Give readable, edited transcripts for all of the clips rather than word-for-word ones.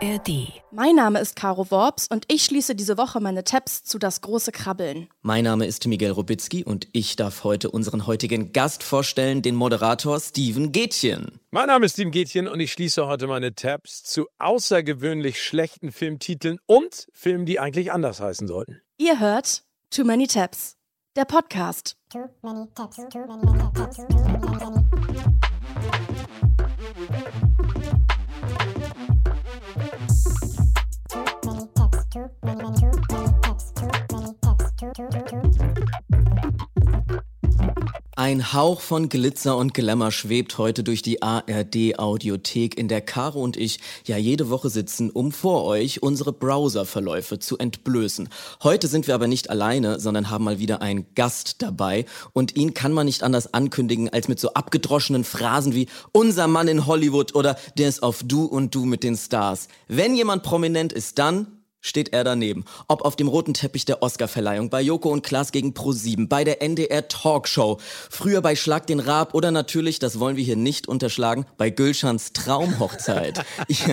ARD. Mein Name ist Caro Worps und ich schließe diese Woche meine Tabs zu Das große Krabbeln. Mein Name ist Miguel Robitzky und ich darf heute unseren heutigen Gast vorstellen, den Moderator Steven Gätjen. Mein Name ist Steven Gätjen und ich schließe heute meine Tabs zu außergewöhnlich schlechten Filmtiteln und Filmen, die eigentlich anders heißen sollten. Ihr hört Too Many Tabs, der Podcast. Too many tabs, too many tabs, too many. Ein Hauch von Glitzer und Glamour schwebt heute durch die ARD-Audiothek, in der Caro und ich ja jede Woche sitzen, um vor euch unsere Browserverläufe zu entblößen. Heute sind wir aber nicht alleine, sondern haben mal wieder einen Gast dabei. Und ihn kann man nicht anders ankündigen, als mit so abgedroschenen Phrasen wie unser Mann in Hollywood oder der ist auf Du und Du mit den Stars. Wenn jemand prominent ist, dann steht er daneben. Ob auf dem roten Teppich der Oscarverleihung, bei Joko und Klaas gegen ProSieben, bei der NDR Talkshow, früher bei Schlag den Raab oder natürlich, das wollen wir hier nicht unterschlagen, bei Gülschans Traumhochzeit.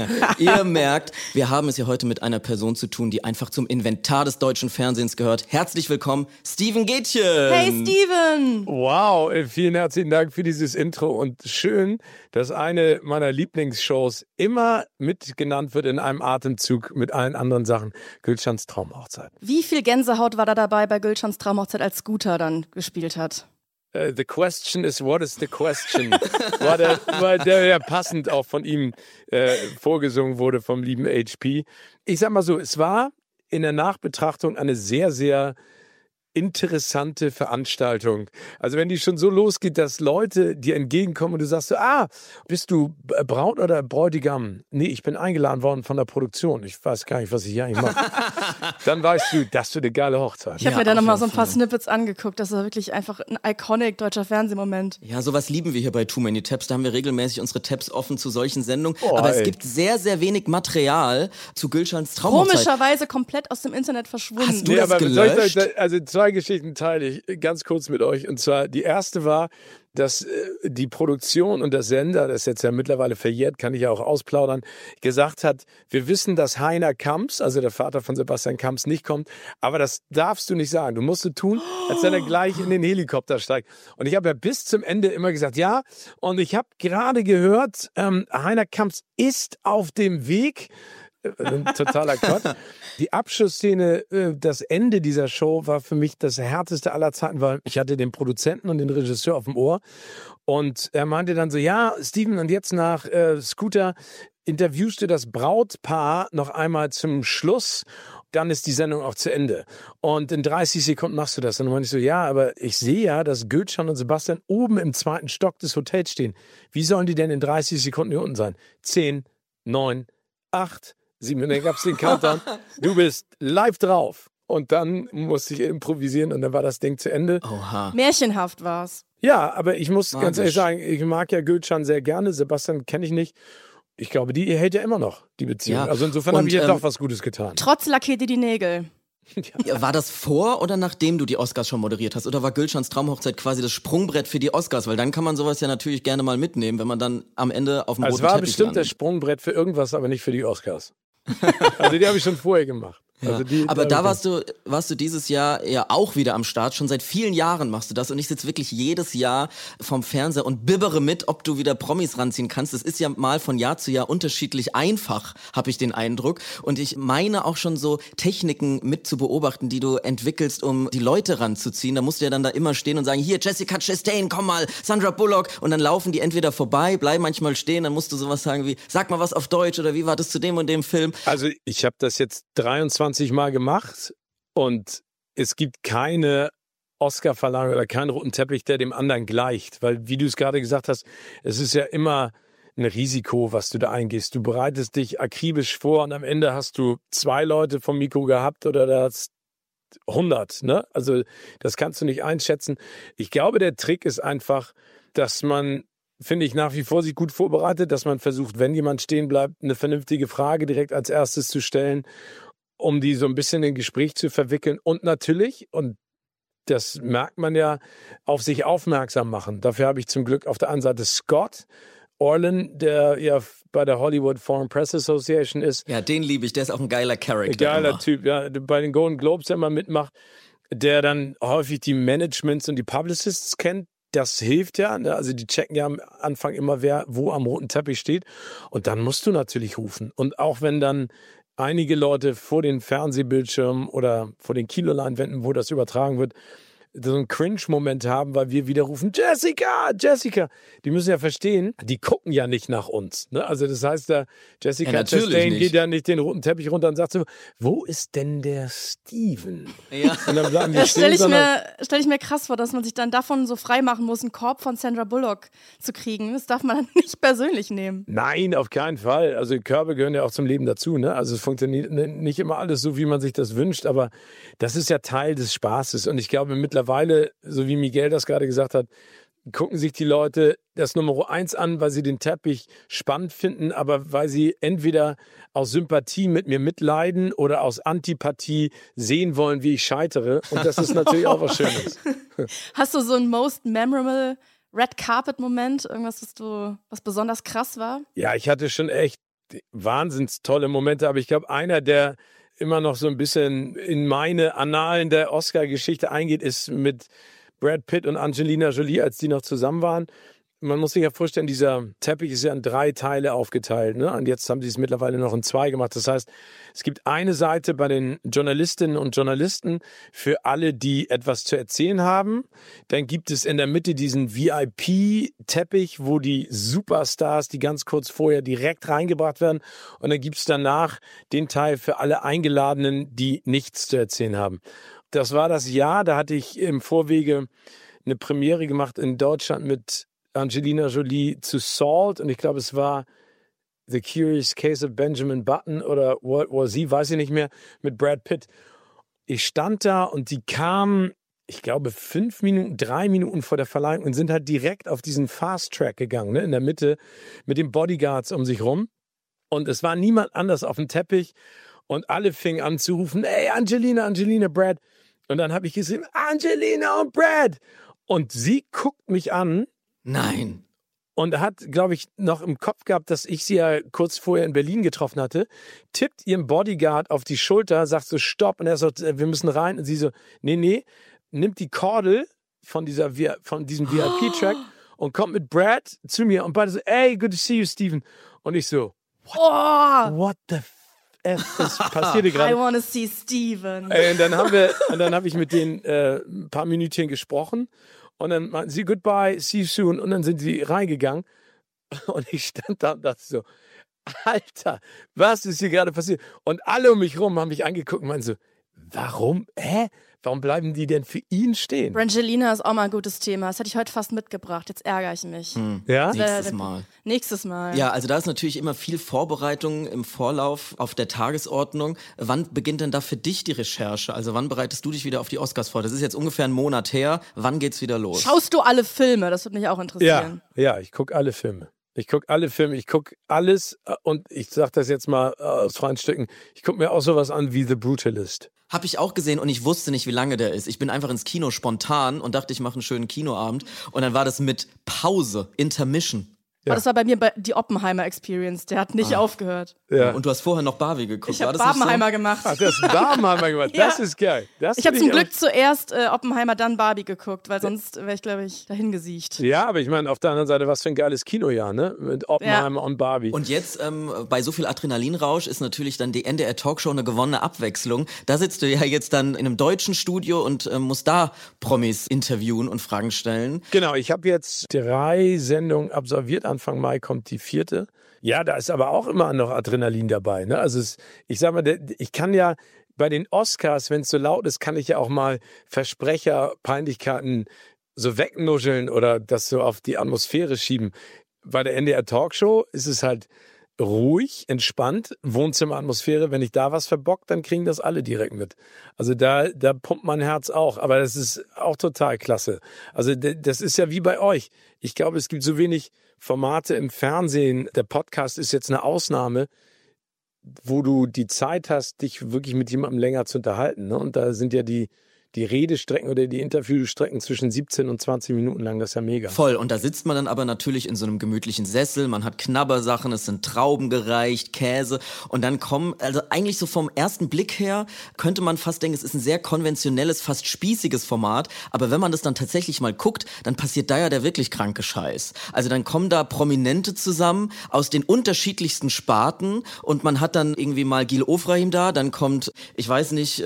Ihr merkt, wir haben es hier heute mit einer Person zu tun, die einfach zum Inventar des deutschen Fernsehens gehört. Herzlich willkommen, Steven Gätjen. Hey Steven! Wow, vielen herzlichen Dank für dieses Intro und schön, dass eine meiner Lieblingsshows immer mitgenannt wird in einem Atemzug mit allen anderen Sachen. Gülschans Traumhochzeit. Wie viel Gänsehaut war da dabei bei Gülschans Traumhochzeit, als Scooter dann gespielt hat? The question is, what is the question? war der ja passend auch von ihm vorgesungen wurde, vom lieben HP. Ich sag mal so, es war in der Nachbetrachtung eine sehr, sehr interessante Veranstaltung. Also wenn die schon so losgeht, dass Leute dir entgegenkommen und du sagst so, bist du Braut oder Bräutigam? Nee, ich bin eingeladen worden von der Produktion. Ich weiß gar nicht, was ich hier eigentlich mache. Dann weißt du, das wird eine geile Hochzeit. Ich habe mir da nochmal so ein paar Snippets angeguckt. Das war wirklich einfach ein iconic deutscher Fernsehmoment. Ja, sowas lieben wir hier bei Too Many Tabs. Da haben wir regelmäßig unsere Tabs offen zu solchen Sendungen. Aber es gibt sehr, sehr wenig Material zu Gülschans Traumhochzeit. Komischerweise komplett aus dem Internet verschwunden. Hast du das gelöscht? Also zwei Geschichten teile ich ganz kurz mit euch. Und zwar, die erste war, dass die Produktion und der Sender, das ist jetzt ja mittlerweile verjährt, kann ich ja auch ausplaudern, gesagt hat, wir wissen, dass Heiner Kamps, also der Vater von Sebastian Kamps, nicht kommt, aber das darfst du nicht sagen. Du musst so tun, als wenn er gleich in den Helikopter steigt. Und ich habe ja bis zum Ende immer gesagt, ja, und ich habe gerade gehört, Heiner Kamps ist auf dem Weg. Ein totaler Quatsch. Die Abschlussszene, das Ende dieser Show war für mich das härteste aller Zeiten, weil ich hatte den Produzenten und den Regisseur auf dem Ohr und er meinte dann so, ja, Steven, und jetzt nach Scooter interviewst du das Brautpaar noch einmal zum Schluss, dann ist die Sendung auch zu Ende. Und in 30 Sekunden machst du das. Und dann meinte ich so, ja, aber ich sehe ja, dass Gülschan und Sebastian oben im 2. Stock des Hotels stehen. Wie sollen die denn in 30 Sekunden hier unten sein? 10, 9, 8, 7, und dann gab es den Countdown. Du bist live drauf. Und dann musste ich improvisieren und dann war das Ding zu Ende. Oha. Märchenhaft war's. Ja, aber ich muss Magisch. ganz ehrlich sagen, ich mag ja Gülschan sehr gerne. Sebastian kenne ich nicht. Ich glaube, die hält ja immer noch, die Beziehung. Ja. Also insofern habe ich jetzt doch was Gutes getan. Trotz lackierte die Nägel. Ja, war das vor oder nachdem du die Oscars schon moderiert hast? Oder war Gülschans Traumhochzeit quasi das Sprungbrett für die Oscars? Weil dann kann man sowas ja natürlich gerne mal mitnehmen, wenn man dann am Ende auf dem roten Es war Teppich bestimmt landet. das Sprungbrett für irgendwas, aber nicht für die Oscars. Also die habe ich schon vorher gemacht. Ja. Also Aber da warst du dieses Jahr ja auch wieder am Start. Schon seit vielen Jahren machst du das und ich sitze wirklich jedes Jahr vom Fernseher und bibbere mit, ob du wieder Promis ranziehen kannst. Das ist ja mal von Jahr zu Jahr unterschiedlich einfach, habe ich den Eindruck. Und ich meine auch schon so Techniken mit zu beobachten, die du entwickelst, um die Leute ranzuziehen. Da musst du ja dann da immer stehen und sagen, hier Jessica Chastain, komm mal, Sandra Bullock. Und dann laufen die entweder vorbei, bleiben manchmal stehen. Dann musst du sowas sagen wie, sag mal was auf Deutsch oder wie war das zu dem und dem Film? Also ich habe das jetzt 23 Mal gemacht und es gibt keine Oscar-Verleihung oder keinen roten Teppich, der dem anderen gleicht. Weil, wie du es gerade gesagt hast, es ist ja immer ein Risiko, was du da eingehst. Du bereitest dich akribisch vor und am Ende hast du 2 Leute vom Mikro gehabt oder das 100. Ne? Also das kannst du nicht einschätzen. Ich glaube, der Trick ist einfach, dass man, finde ich, nach wie vor sich gut vorbereitet, dass man versucht, wenn jemand stehen bleibt, eine vernünftige Frage direkt als erstes zu stellen, um die so ein bisschen in Gespräch zu verwickeln und natürlich, und das merkt man ja, auf sich aufmerksam machen. Dafür habe ich zum Glück auf der einen Seite Scott Orlan, der ja bei der Hollywood Foreign Press Association ist. Ja, den liebe ich, der ist auch ein geiler Charakter. Geiler immer. Typ, ja, bei den Golden Globes der immer mitmacht, der dann häufig die Managements und die Publicists kennt. Das hilft ja, ne? Also die checken ja am Anfang immer, wer wo am roten Teppich steht. Und dann musst du natürlich rufen. Und auch wenn dann einige Leute vor den Fernsehbildschirmen oder vor den Kinoleinwänden, wo das übertragen wird, so einen Cringe-Moment haben, weil wir wieder rufen, Jessica, Jessica. Die müssen ja verstehen, die gucken ja nicht nach uns. Ne? Also das heißt, da Jessica Chastain geht ja nicht den roten Teppich runter und sagt so, wo ist denn der Steven? Ja. Und dann bleiben die Das stehen, stell ich mir krass vor, dass man sich dann davon so frei machen muss, einen Korb von Sandra Bullock zu kriegen. Das darf man dann nicht persönlich nehmen. Nein, auf keinen Fall. Also Körbe gehören ja auch zum Leben dazu. Ne? Also es funktioniert nicht immer alles so, wie man sich das wünscht, aber das ist ja Teil des Spaßes. Und ich glaube mittlerweile, so wie Miguel das gerade gesagt hat, gucken sich die Leute das Nummer 1 an, weil sie den Teppich spannend finden, aber weil sie entweder aus Sympathie mit mir mitleiden oder aus Antipathie sehen wollen, wie ich scheitere. Und das ist natürlich auch was Schönes. Hast du so einen most memorable Red Carpet Moment? Irgendwas, was besonders krass war? Ja, ich hatte schon echt wahnsinns tolle Momente, aber ich glaube, einer, der immer noch so ein bisschen in meine Annalen der Oscar-Geschichte eingeht, ist mit Brad Pitt und Angelina Jolie, als die noch zusammen waren. Man muss sich ja vorstellen, dieser Teppich ist ja in 3 Teile aufgeteilt, ne? Und jetzt haben sie es mittlerweile noch in 2 gemacht. Das heißt, es gibt eine Seite bei den Journalistinnen und Journalisten für alle, die etwas zu erzählen haben. Dann gibt es in der Mitte diesen VIP-Teppich, wo die Superstars, die ganz kurz vorher direkt reingebracht werden. Und dann gibt es danach den Teil für alle Eingeladenen, die nichts zu erzählen haben. Das war das Jahr, da hatte ich im Vorwege eine Premiere gemacht in Deutschland mit Angelina Jolie zu Salt und ich glaube, es war The Curious Case of Benjamin Button oder World War Z, weiß ich nicht mehr, mit Brad Pitt. Ich stand da und die kamen, ich glaube, 5 Minuten, 3 Minuten vor der Verleihung und sind halt direkt auf diesen Fast Track gegangen, ne, in der Mitte mit den Bodyguards um sich rum. Und es war niemand anders auf dem Teppich und alle fingen an zu rufen, ey, Angelina, Angelina, Brad. Und dann habe ich gesehen, Angelina und Brad. Und sie guckt mich an. Nein. Und hat, glaube ich, noch im Kopf gehabt, dass ich sie ja kurz vorher in Berlin getroffen hatte, tippt ihrem Bodyguard auf die Schulter, sagt so, stopp. Und er sagt, wir müssen rein. Und sie so, nee, nimmt die Kordel von diesem VIP-Track und kommt mit Brad zu mir. Und beide so, hey, good to see you, Steven. Und ich so, what the F ist passierte gerade? I wanna see Steven. Und dann habe ich mit denen ein paar Minütchen gesprochen. Und dann meinten sie, goodbye, see you soon. Und dann sind sie reingegangen. Und ich stand da und dachte so, Alter, was ist hier gerade passiert? Und alle um mich rum haben mich angeguckt und meinten so, warum? Warum bleiben die denn für ihn stehen? Brangelina ist auch mal ein gutes Thema. Das hätte ich heute fast mitgebracht. Jetzt ärgere ich mich. Ja? Nächstes Mal. Ja, also da ist natürlich immer viel Vorbereitung im Vorlauf auf der Tagesordnung. Wann beginnt denn da für dich die Recherche? Also wann bereitest du dich wieder auf die Oscars vor? Das ist jetzt ungefähr einen Monat her. Wann geht's wieder los? Schaust du alle Filme? Das würde mich auch interessieren. Ja, ich gucke alle Filme. Ich gucke alles und ich sage das jetzt mal aus freien Stücken, ich gucke mir auch sowas an wie The Brutalist. Hab ich auch gesehen und ich wusste nicht, wie lange der ist. Ich bin einfach ins Kino spontan und dachte, ich mache einen schönen Kinoabend. Und dann war das mit Pause, Intermission. Ja. Das war bei mir die Oppenheimer-Experience. Der hat nicht aufgehört. Ja. Und du hast vorher noch Barbie geguckt. Ich habe Barbenheimer so gemacht. Ach, du hast Barbenheimer gemacht. Das ist geil. Ich habe zum Glück zuerst Oppenheimer, dann Barbie geguckt, weil sonst wäre ich, glaube ich, dahin gesiecht. Ja, aber ich meine, auf der anderen Seite, was für ein geiles Kinojahr, ne? Mit Oppenheimer und Barbie. Und jetzt, bei so viel Adrenalinrausch, ist natürlich dann die NDR-Talkshow eine gewonnene Abwechslung. Da sitzt du ja jetzt dann in einem deutschen Studio und musst da Promis interviewen und Fragen stellen. Genau, ich habe jetzt 3 Sendungen absolviert. Anfang Mai kommt die 4. Ja, da ist aber auch immer noch Adrenalin dabei. Ne? Also ich sag mal, ich kann ja bei den Oscars, wenn es so laut ist, kann ich ja auch mal Versprecher, Peinlichkeiten so wegnuscheln oder das so auf die Atmosphäre schieben. Bei der NDR Talkshow ist es halt ruhig, entspannt, Wohnzimmeratmosphäre. Wenn ich da was verbockt, dann kriegen das alle direkt mit. Also da pumpt mein Herz auch. Aber das ist auch total klasse. Also das ist ja wie bei euch. Ich glaube, es gibt so wenig Formate im Fernsehen. Der Podcast ist jetzt eine Ausnahme, wo du die Zeit hast, dich wirklich mit jemandem länger zu unterhalten. Ne? Und da sind ja die die Redestrecken oder die Interviewstrecken zwischen 17 und 20 Minuten lang, das ist ja mega. Voll, und da sitzt man dann aber natürlich in so einem gemütlichen Sessel, man hat Knabbersachen, es sind Trauben gereicht, Käse und dann kommen, also eigentlich so vom ersten Blick her könnte man fast denken, es ist ein sehr konventionelles, fast spießiges Format, aber wenn man das dann tatsächlich mal guckt, dann passiert da ja der wirklich kranke Scheiß. Also dann kommen da Prominente zusammen aus den unterschiedlichsten Sparten und man hat dann irgendwie mal Gil Ofrahim da, dann kommt, ich weiß nicht,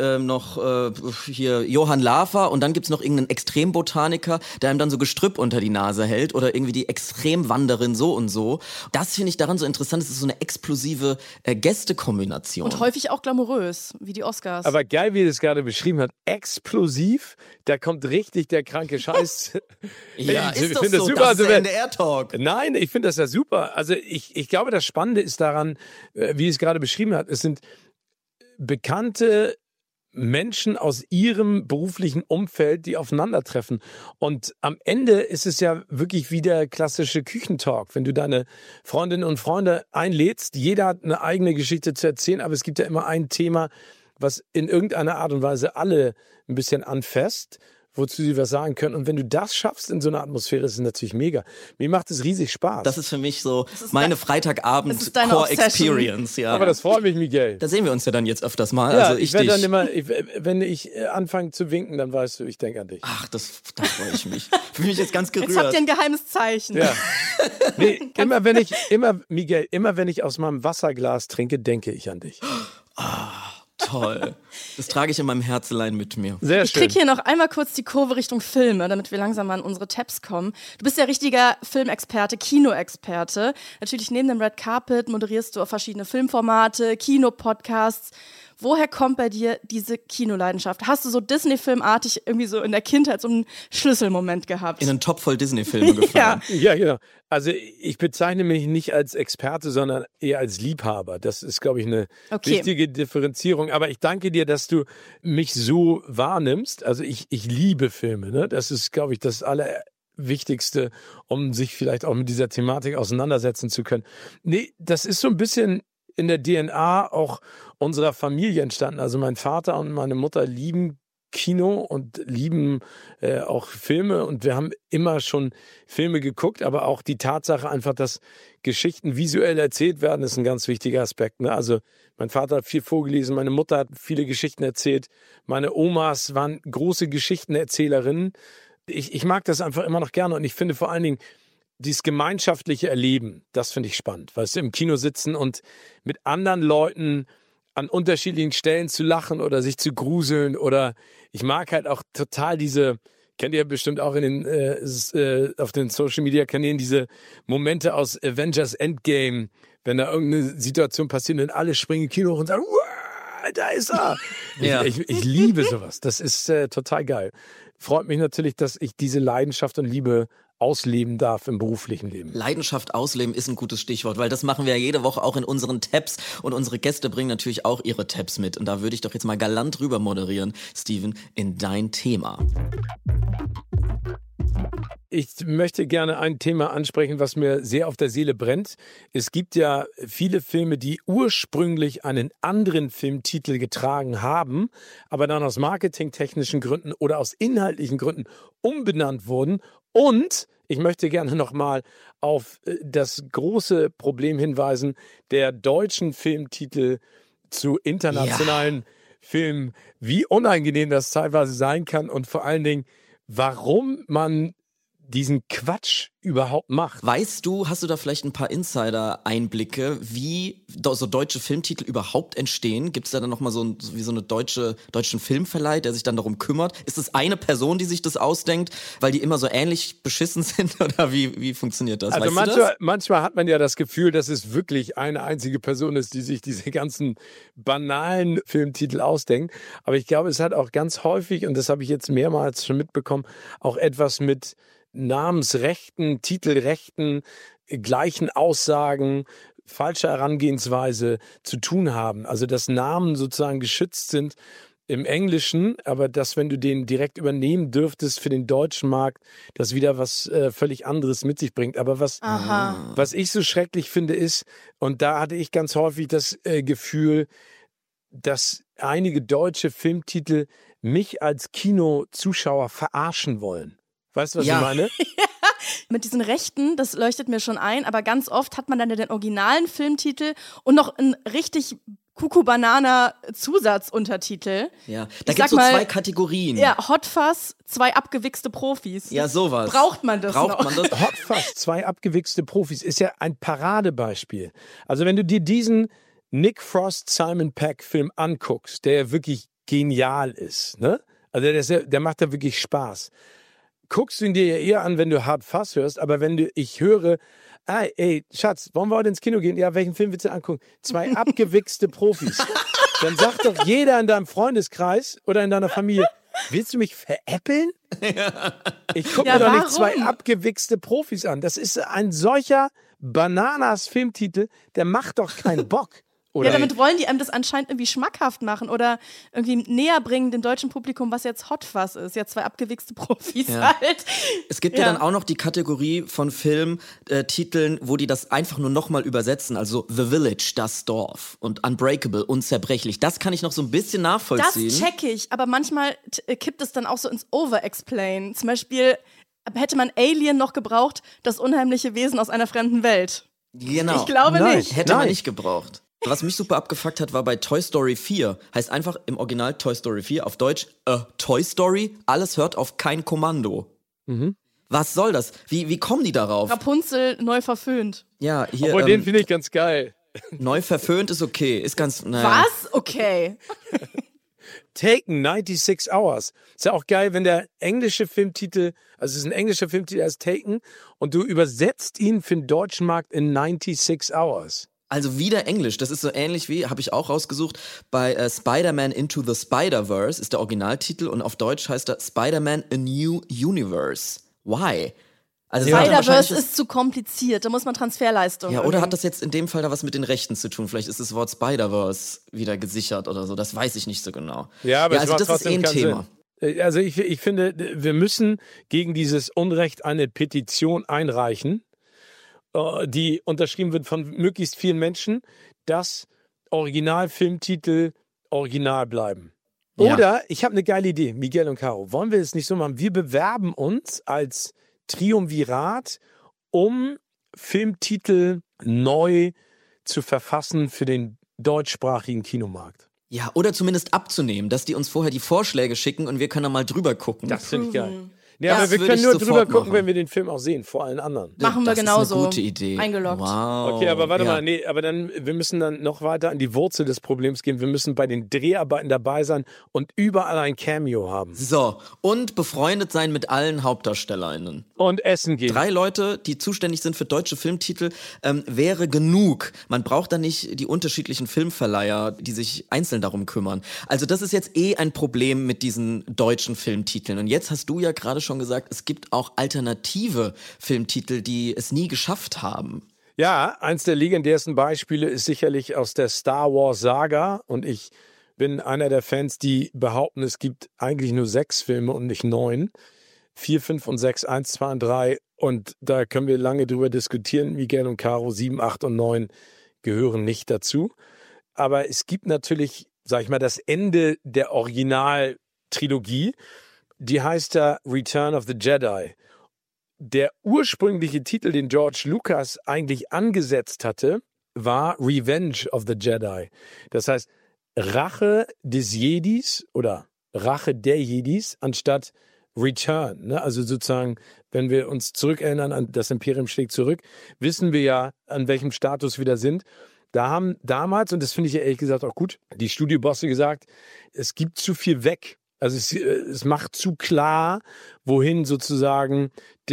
hier Johann Lafer und dann gibt's noch irgendeinen Extrembotaniker, der einem dann so Gestrüpp unter die Nase hält oder irgendwie die Extremwanderin so und so. Das finde ich daran so interessant, es ist so eine explosive Gästekombination. Und häufig auch glamourös, wie die Oscars. Aber geil, wie er das gerade beschrieben hat, explosiv, da kommt richtig der kranke Scheiß. ja, Ich ist doch finde so, super. das Also, ist der NDR-Talk. Nein, ich finde das ja super. Also ich glaube, das Spannende ist daran, wie es gerade beschrieben hat, es sind bekannte Menschen aus ihrem beruflichen Umfeld, die aufeinandertreffen. Und am Ende ist es ja wirklich wie der klassische Küchentalk. Wenn du deine Freundinnen und Freunde einlädst, jeder hat eine eigene Geschichte zu erzählen, aber es gibt ja immer ein Thema, was in irgendeiner Art und Weise alle ein bisschen anfasst, wozu sie was sagen können. Und wenn du das schaffst in so einer Atmosphäre, ist es natürlich mega. Mir macht es riesig Spaß. Das ist für mich so meine das ist Freitagabend-Core-Experience. Ja. Aber das freut mich, Miguel. Da sehen wir uns ja dann jetzt öfters mal. Ja, also ich werde dann immer, wenn ich anfange zu winken, dann weißt du, ich denke an dich. Ach, da freue ich mich. Fühle mich jetzt ganz gerührt. Jetzt habt ihr ein geheimes Zeichen. Ja. Nee, Miguel, immer wenn ich aus meinem Wasserglas trinke, denke ich an dich. Toll. Das trage ich in meinem Herzelein mit mir. Sehr Ich schön. krieg hier noch einmal kurz die Kurve Richtung Filme, damit wir langsam an unsere Tabs kommen. Du bist ja richtiger Filmexperte, Kinoexperte. Natürlich neben dem Red Carpet moderierst du auch verschiedene Filmformate, Kinopodcasts. Woher kommt bei dir diese Kinoleidenschaft? Hast du so Disney-Filmartig irgendwie so in der Kindheit so einen Schlüsselmoment gehabt? In einen Top voll Disney-Filme gefallen. Ja, genau. Also ich bezeichne mich nicht als Experte, sondern eher als Liebhaber. Das ist, glaube ich, eine wichtige Differenzierung. Aber ich danke dir, dass du mich so wahrnimmst. Also ich liebe Filme. Ne? Das ist, glaube ich, das Allerwichtigste, um sich vielleicht auch mit dieser Thematik auseinandersetzen zu können. Nee, das ist so ein bisschen in der DNA auch unserer Familie entstanden. Also mein Vater und meine Mutter lieben Kino und lieben auch Filme und wir haben immer schon Filme geguckt, aber auch die Tatsache einfach, dass Geschichten visuell erzählt werden, ist ein ganz wichtiger Aspekt. Ne? Also mein Vater hat viel vorgelesen, meine Mutter hat viele Geschichten erzählt, meine Omas waren große Geschichtenerzählerinnen. Ich mag das einfach immer noch gerne und ich finde vor allen Dingen, dieses gemeinschaftliche Erleben, das finde ich spannend, weißt du, im Kino sitzen und mit anderen Leuten an unterschiedlichen Stellen zu lachen oder sich zu gruseln oder ich mag halt auch total kennt ihr bestimmt auch auf den Social Media Kanälen diese Momente aus Avengers Endgame, wenn da irgendeine Situation passiert und alle springen im Kino hoch und sagen, Uah, da ist er. Ja. Ich liebe sowas, das ist total geil. Freut mich natürlich, dass ich diese Leidenschaft und Liebe ausleben darf im beruflichen Leben. Leidenschaft ausleben ist ein gutes Stichwort, weil das machen wir ja jede Woche auch in unseren Tabs und unsere Gäste bringen natürlich auch ihre Tabs mit. Und da würde ich doch jetzt mal galant rüber moderieren, Steven, in dein Thema. Ich möchte gerne ein Thema ansprechen, was mir sehr auf der Seele brennt. Es gibt ja viele Filme, die ursprünglich einen anderen Filmtitel getragen haben, aber dann aus marketingtechnischen Gründen oder aus inhaltlichen Gründen umbenannt wurden. Und ich möchte gerne nochmal auf das große Problem hinweisen, der deutschen Filmtitel zu internationalen Filmen, wie unangenehm das teilweise sein kann und vor allen Dingen, warum man diesen Quatsch überhaupt macht. Weißt du, hast du da vielleicht ein paar Insider-Einblicke, wie so deutsche Filmtitel überhaupt entstehen? Gibt es da dann nochmal so einen deutschen Filmverleih, der sich dann darum kümmert? Ist es eine Person, die sich das ausdenkt, weil die immer so ähnlich beschissen sind? Oder wie funktioniert das? Also weißt du das? manchmal hat man ja das Gefühl, dass es wirklich eine einzige Person ist, die sich diese ganzen banalen Filmtitel ausdenkt. Aber ich glaube, es hat auch ganz häufig, und das habe ich jetzt mehrmals schon mitbekommen, auch etwas mit Namensrechten, Titelrechten, gleichen Aussagen, falscher Herangehensweise zu tun haben. Also dass Namen sozusagen geschützt sind im Englischen, aber dass, wenn du den direkt übernehmen dürftest für den deutschen Markt, das wieder was völlig anderes mit sich bringt. Aber was ich so schrecklich finde ist, und da hatte ich ganz häufig das Gefühl, dass einige deutsche Filmtitel mich als Kinozuschauer verarschen wollen. Weißt du, was ich meine? Mit diesen Rechten, das leuchtet mir schon ein, aber ganz oft hat man dann den originalen Filmtitel und noch einen richtig Kuku-Banana-Zusatzuntertitel. Ja, da gibt es so 2 Kategorien. Ja, Hot Fuzz, 2 abgewichste Profis. Ja, sowas. Braucht man das noch? Hot Fuzz, 2 abgewichste Profis, ist ja ein Paradebeispiel. Also wenn du dir diesen Nick Frost, Simon Pegg Film anguckst, der wirklich genial ist, ne? Also der macht da wirklich Spaß. Guckst du ihn dir ja eher an, wenn du Hot Fuzz hörst, aber wenn ich höre, ey, Schatz, wollen wir heute ins Kino gehen? Ja, welchen Film willst du angucken? 2 abgewichste Profis. Dann sagt doch jeder in deinem Freundeskreis oder in deiner Familie, willst du mich veräppeln? Ich gucke mir doch nicht 2 abgewichste Profis an. Das ist ein solcher Bananas-Filmtitel, der macht doch keinen Bock. Oder? Ja, damit wollen die einem das anscheinend irgendwie schmackhaft machen oder irgendwie näher bringen dem deutschen Publikum, was jetzt Hot Fuzz ist. Ja, 2 abgewichste Profis halt. Es gibt ja dann auch noch die Kategorie von Filmtiteln, wo die das einfach nur nochmal übersetzen. Also The Village, das Dorf und Unbreakable, unzerbrechlich. Das kann ich noch so ein bisschen nachvollziehen. Das check ich, aber manchmal kippt es dann auch so ins Over-Explain. Zum Beispiel hätte man Alien noch gebraucht, das unheimliche Wesen aus einer fremden Welt. Genau. Ich glaube nicht. Hätte man nicht gebraucht. Was mich super abgefuckt hat, war bei Toy Story 4. Heißt einfach im Original Toy Story 4, auf Deutsch Toy Story, alles hört auf kein Kommando. Mhm. Was soll das? Wie kommen die darauf? Rapunzel neu verföhnt. Ja, hier. Obwohl, den finde ich ganz geil. Neu verföhnt ist okay, ist ganz... Was? Okay. Taken, 96 Hours. Ist ja auch geil, wenn der englische Filmtitel, also es ist ein englischer Filmtitel, als Taken, und du übersetzt ihn für den deutschen Markt in 96 Hours. Also wieder Englisch, das ist so ähnlich wie, habe ich auch rausgesucht, bei Spider-Man Into the Spider-Verse ist der Originaltitel und auf Deutsch heißt er Spider-Man A New Universe. Why? Also Spider-Verse ist zu kompliziert, da muss man Transferleistung. Ja, oder hat das jetzt in dem Fall da was mit den Rechten zu tun? Vielleicht ist das Wort Spider-Verse wieder gesichert oder so, das weiß ich nicht so genau. Ja, aber also das ist ein Thema. Sinn. Also ich finde, wir müssen gegen dieses Unrecht eine Petition einreichen, die unterschrieben wird von möglichst vielen Menschen, dass Originalfilmtitel original bleiben. Ja. Oder, ich habe eine geile Idee, Miguel und Caro, wollen wir es nicht so machen? Wir bewerben uns als Triumvirat, um Filmtitel neu zu verfassen für den deutschsprachigen Kinomarkt. Ja, oder zumindest abzunehmen, dass die uns vorher die Vorschläge schicken und wir können dann mal drüber gucken. Das finde ich geil. Ja, Das aber wir würde können ich nur sofort drüber gucken, machen. wenn wir den Film auch sehen, vor allen anderen. Machen wir das genauso. ist eine gute Idee. Eingeloggt. Wow. Okay, aber warte Ja. mal, nee, aber dann, wir müssen dann noch weiter an die Wurzel des Problems gehen. Wir müssen bei den Dreharbeiten dabei sein und überall ein Cameo haben. So, und befreundet sein mit allen HauptdarstellerInnen. Und essen gehen. 3 Leute, die zuständig sind für deutsche Filmtitel, wäre genug. Man braucht da nicht die unterschiedlichen Filmverleiher, die sich einzeln darum kümmern. Also das ist jetzt ein Problem mit diesen deutschen Filmtiteln. Und jetzt hast du ja gerade schon gesagt, es gibt auch alternative Filmtitel, die es nie geschafft haben. Ja, eins der legendärsten Beispiele ist sicherlich aus der Star Wars Saga. Und ich bin einer der Fans, die behaupten, es gibt eigentlich nur 6 Filme und nicht 9. 4, 5 und 6, 1, 2 und 3. Und da können wir lange drüber diskutieren. Miguel und Caro, 7, 8 und 9 gehören nicht dazu. Aber es gibt natürlich, sag ich mal, das Ende der Originaltrilogie. Die heißt da Return of the Jedi. Der ursprüngliche Titel, den George Lucas eigentlich angesetzt hatte, war Revenge of the Jedi. Das heißt, Rache des Jedis oder Rache der Jedis anstatt Return. Ne? Also sozusagen, wenn wir uns zurückerinnern an das Imperium schlägt zurück, wissen wir ja, an welchem Status wir da sind. Da haben damals, und das finde ich ja ehrlich gesagt auch gut, die Studiobosse gesagt, es gibt zu viel weg. Also es macht zu klar, wohin sozusagen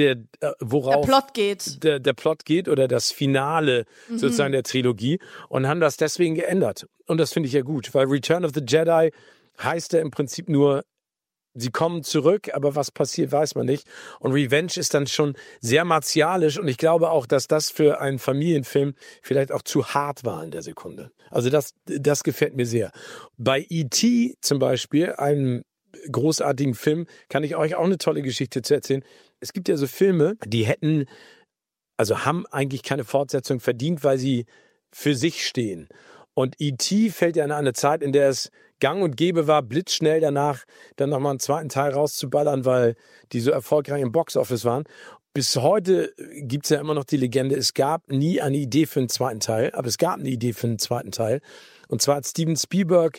worauf der Plot geht. Der Plot geht oder das Finale sozusagen der Trilogie und haben das deswegen geändert. Und das finde ich ja gut, weil Return of the Jedi heißt ja im Prinzip nur, sie kommen zurück, aber was passiert, weiß man nicht. Und Revenge ist dann schon sehr martialisch und ich glaube auch, dass das für einen Familienfilm vielleicht auch zu hart war in der Sekunde. Also das gefällt mir sehr. Bei E.T. zum Beispiel, einem großartigen Film, kann ich euch auch eine tolle Geschichte zu erzählen. Es gibt ja so Filme, die haben eigentlich keine Fortsetzung verdient, weil sie für sich stehen. Und E.T. fällt ja in eine Zeit, in der es gang und gäbe war, blitzschnell danach dann nochmal einen zweiten Teil rauszuballern, weil die so erfolgreich im Boxoffice waren. Bis heute gibt es ja immer noch die Legende, es gab nie eine Idee für einen zweiten Teil, aber es gab eine Idee für einen zweiten Teil. Und zwar hat Steven Spielberg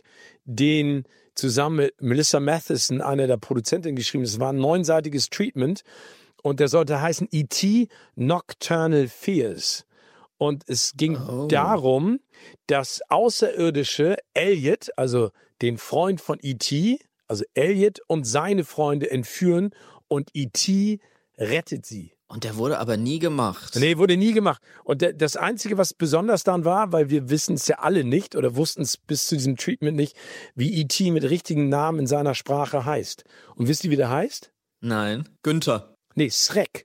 den zusammen mit Melissa Mathison, einer der Produzentinnen, geschrieben. Es war ein 9-seitiges Treatment und der sollte heißen E.T. Nocturnal Fears. Und es ging darum, dass Außerirdische Elliot, also den Freund von E.T., also Elliot und seine Freunde entführen und E.T. rettet sie. Und der wurde aber nie gemacht. Nee, wurde nie gemacht. Und das Einzige, was besonders daran war, weil wir wissen es ja alle nicht oder wussten es bis zu diesem Treatment nicht, wie E.T. mit richtigen Namen in seiner Sprache heißt. Und wisst ihr, wie der heißt? Nein. Günther. Nee, Shrek.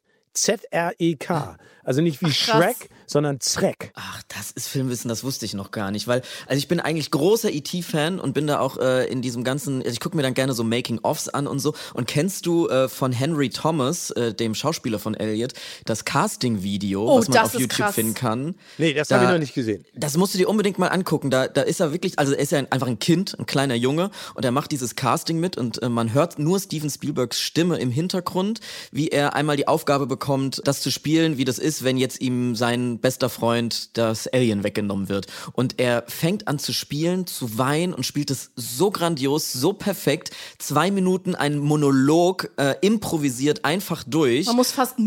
Z-R-E-K. Also nicht wie Shrek, sondern Zrek. Ach, das ist Filmwissen, das wusste ich noch gar nicht, weil, also ich bin eigentlich großer E.T.-Fan und bin da auch in diesem ganzen, also ich gucke mir dann gerne so Making-ofs an und so. Und kennst du von Henry Thomas, dem Schauspieler von Elliot, das Casting-Video, was man auf YouTube krass. finden kann? Nee, das habe ich noch nicht gesehen. Das musst du dir unbedingt mal angucken. Da ist er wirklich, also er ist ja einfach ein Kind, ein kleiner Junge und er macht dieses Casting mit und man hört nur Steven Spielbergs Stimme im Hintergrund, wie er einmal die Aufgabe bekommt, das zu spielen, wie das ist, wenn jetzt ihm sein bester Freund das Alien weggenommen wird. Und er fängt an zu spielen, zu weinen und spielt es so grandios, so perfekt. 2 Minuten ein Monolog improvisiert einfach durch. Man muss fast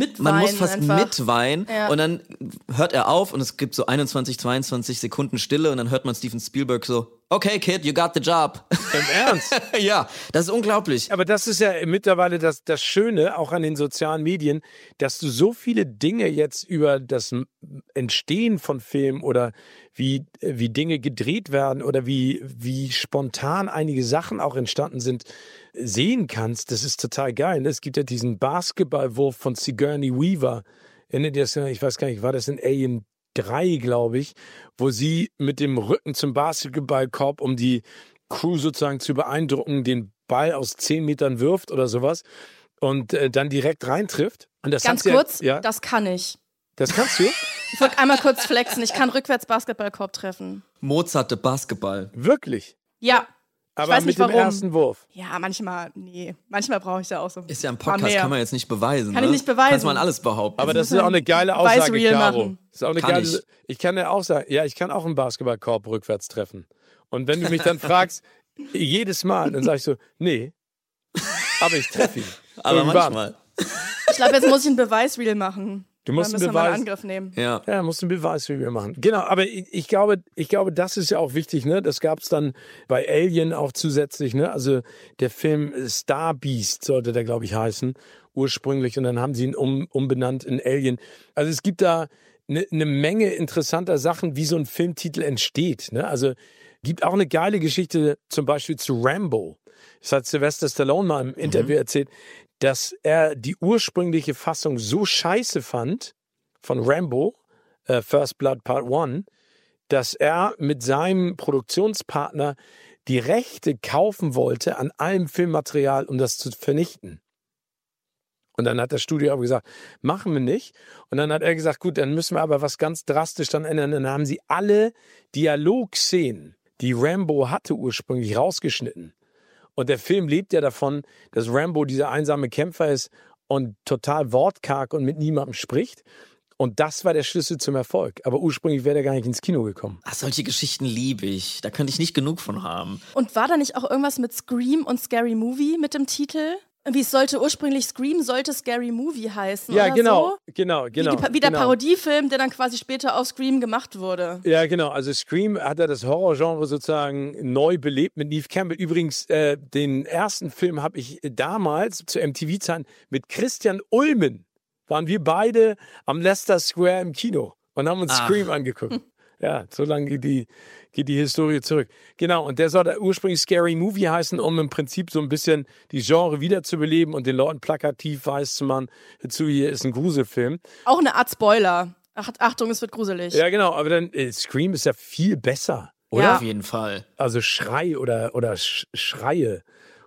mitweinen. Ja. Und dann hört er auf und es gibt so 21, 22 Sekunden Stille und dann hört man Steven Spielberg so, okay, Kid, you got the job. Im Ernst? Ja, das ist unglaublich. Aber das ist ja mittlerweile das Schöne, auch an den sozialen Medien, dass du so viele Dinge jetzt über das Entstehen von Filmen oder wie Dinge gedreht werden oder wie spontan einige Sachen auch entstanden sind, sehen kannst. Das ist total geil. Es gibt ja diesen Basketballwurf von Sigourney Weaver. Erinnert ihr das? Ich weiß gar nicht, war das in Alien 3, glaube ich, wo sie mit dem Rücken zum Basketballkorb, um die Crew sozusagen zu beeindrucken, den Ball aus 10 Metern wirft oder sowas und dann direkt reintrifft. Und das Ganz hat kurz, ja, das kann ich. Das kannst du? Ich wollte einmal kurz flexen, ich kann rückwärts Basketballkorb treffen. Mozart, der Basketball. Wirklich? Ja. Aber weiß mit nicht, dem warum. ersten Wurf? Ja, manchmal brauche ich ja auch so. Ist ja ein paar Podcast, mehr. kann man jetzt nicht beweisen. Kann ich nicht beweisen. Kannst man alles behaupten. Aber das ist auch eine geile Aussage, Beweisreel Caro. machen. Das ist auch eine Kann geile, ich kann ja auch sagen, ja, ich kann auch einen Basketballkorb rückwärts treffen. Und wenn du mich dann fragst, jedes Mal, dann sage ich so, nee, aber ich treffe ihn. Aber Irgendwann. manchmal. Ich glaube, jetzt muss ich einen Beweisreel machen. Du musst Dann einen müssen wir mal Beweis. einen Angriff nehmen. Ja. Ja, musst einen Beweisvideo machen. Genau, aber ich glaube, das ist ja auch wichtig, ne? Das gab es dann bei Alien auch zusätzlich, ne? Also der Film Star Beast sollte der, glaube ich, heißen, ursprünglich. Und dann haben sie ihn umbenannt in Alien. Also es gibt da eine Menge interessanter Sachen, wie so ein Filmtitel entsteht, ne? Also gibt auch eine geile Geschichte zum Beispiel zu Rambo. Das hat Sylvester Stallone mal im Interview erzählt, dass er die ursprüngliche Fassung so scheiße fand von Rambo, First Blood Part 1, dass er mit seinem Produktionspartner die Rechte kaufen wollte an allem Filmmaterial, um das zu vernichten. Und dann hat das Studio aber gesagt, machen wir nicht. Und dann hat er gesagt, gut, dann müssen wir aber was ganz drastisch dann ändern. Dann haben sie alle Dialogszenen, die Rambo hatte, ursprünglich rausgeschnitten. Und der Film lebt ja davon, dass Rambo dieser einsame Kämpfer ist und total wortkarg und mit niemandem spricht. Und das war der Schlüssel zum Erfolg. Aber ursprünglich wäre der gar nicht ins Kino gekommen. Ach, solche Geschichten liebe ich. Da könnte ich nicht genug von haben. Und war da nicht auch irgendwas mit Scream und Scary Movie mit dem Titel? Wie es sollte ursprünglich Scream, sollte Scary Movie heißen. Ja, oder genau, so? genau. Wie der Parodiefilm, der dann quasi später auf Scream gemacht wurde. Ja, genau. Also Scream hat ja das Horrorgenre sozusagen neu belebt mit Neve Campbell. Übrigens, den ersten Film habe ich damals zu MTV-Zeiten mit Christian Ulmen. Waren wir beide am Leicester Square im Kino und haben uns Scream angeguckt. Ja, so lange geht die Historie zurück. Genau, und der sollte ursprünglich Scary Movie heißen, um im Prinzip so ein bisschen die Genre wiederzubeleben und den Leuten plakativ weiß zu machen, dazu hier ist ein Gruselfilm. Auch eine Art Spoiler. Achtung, es wird gruselig. Ja, genau, aber dann Scream ist ja viel besser, oder? Ja. Auf jeden Fall. Also Schrei oder Schreie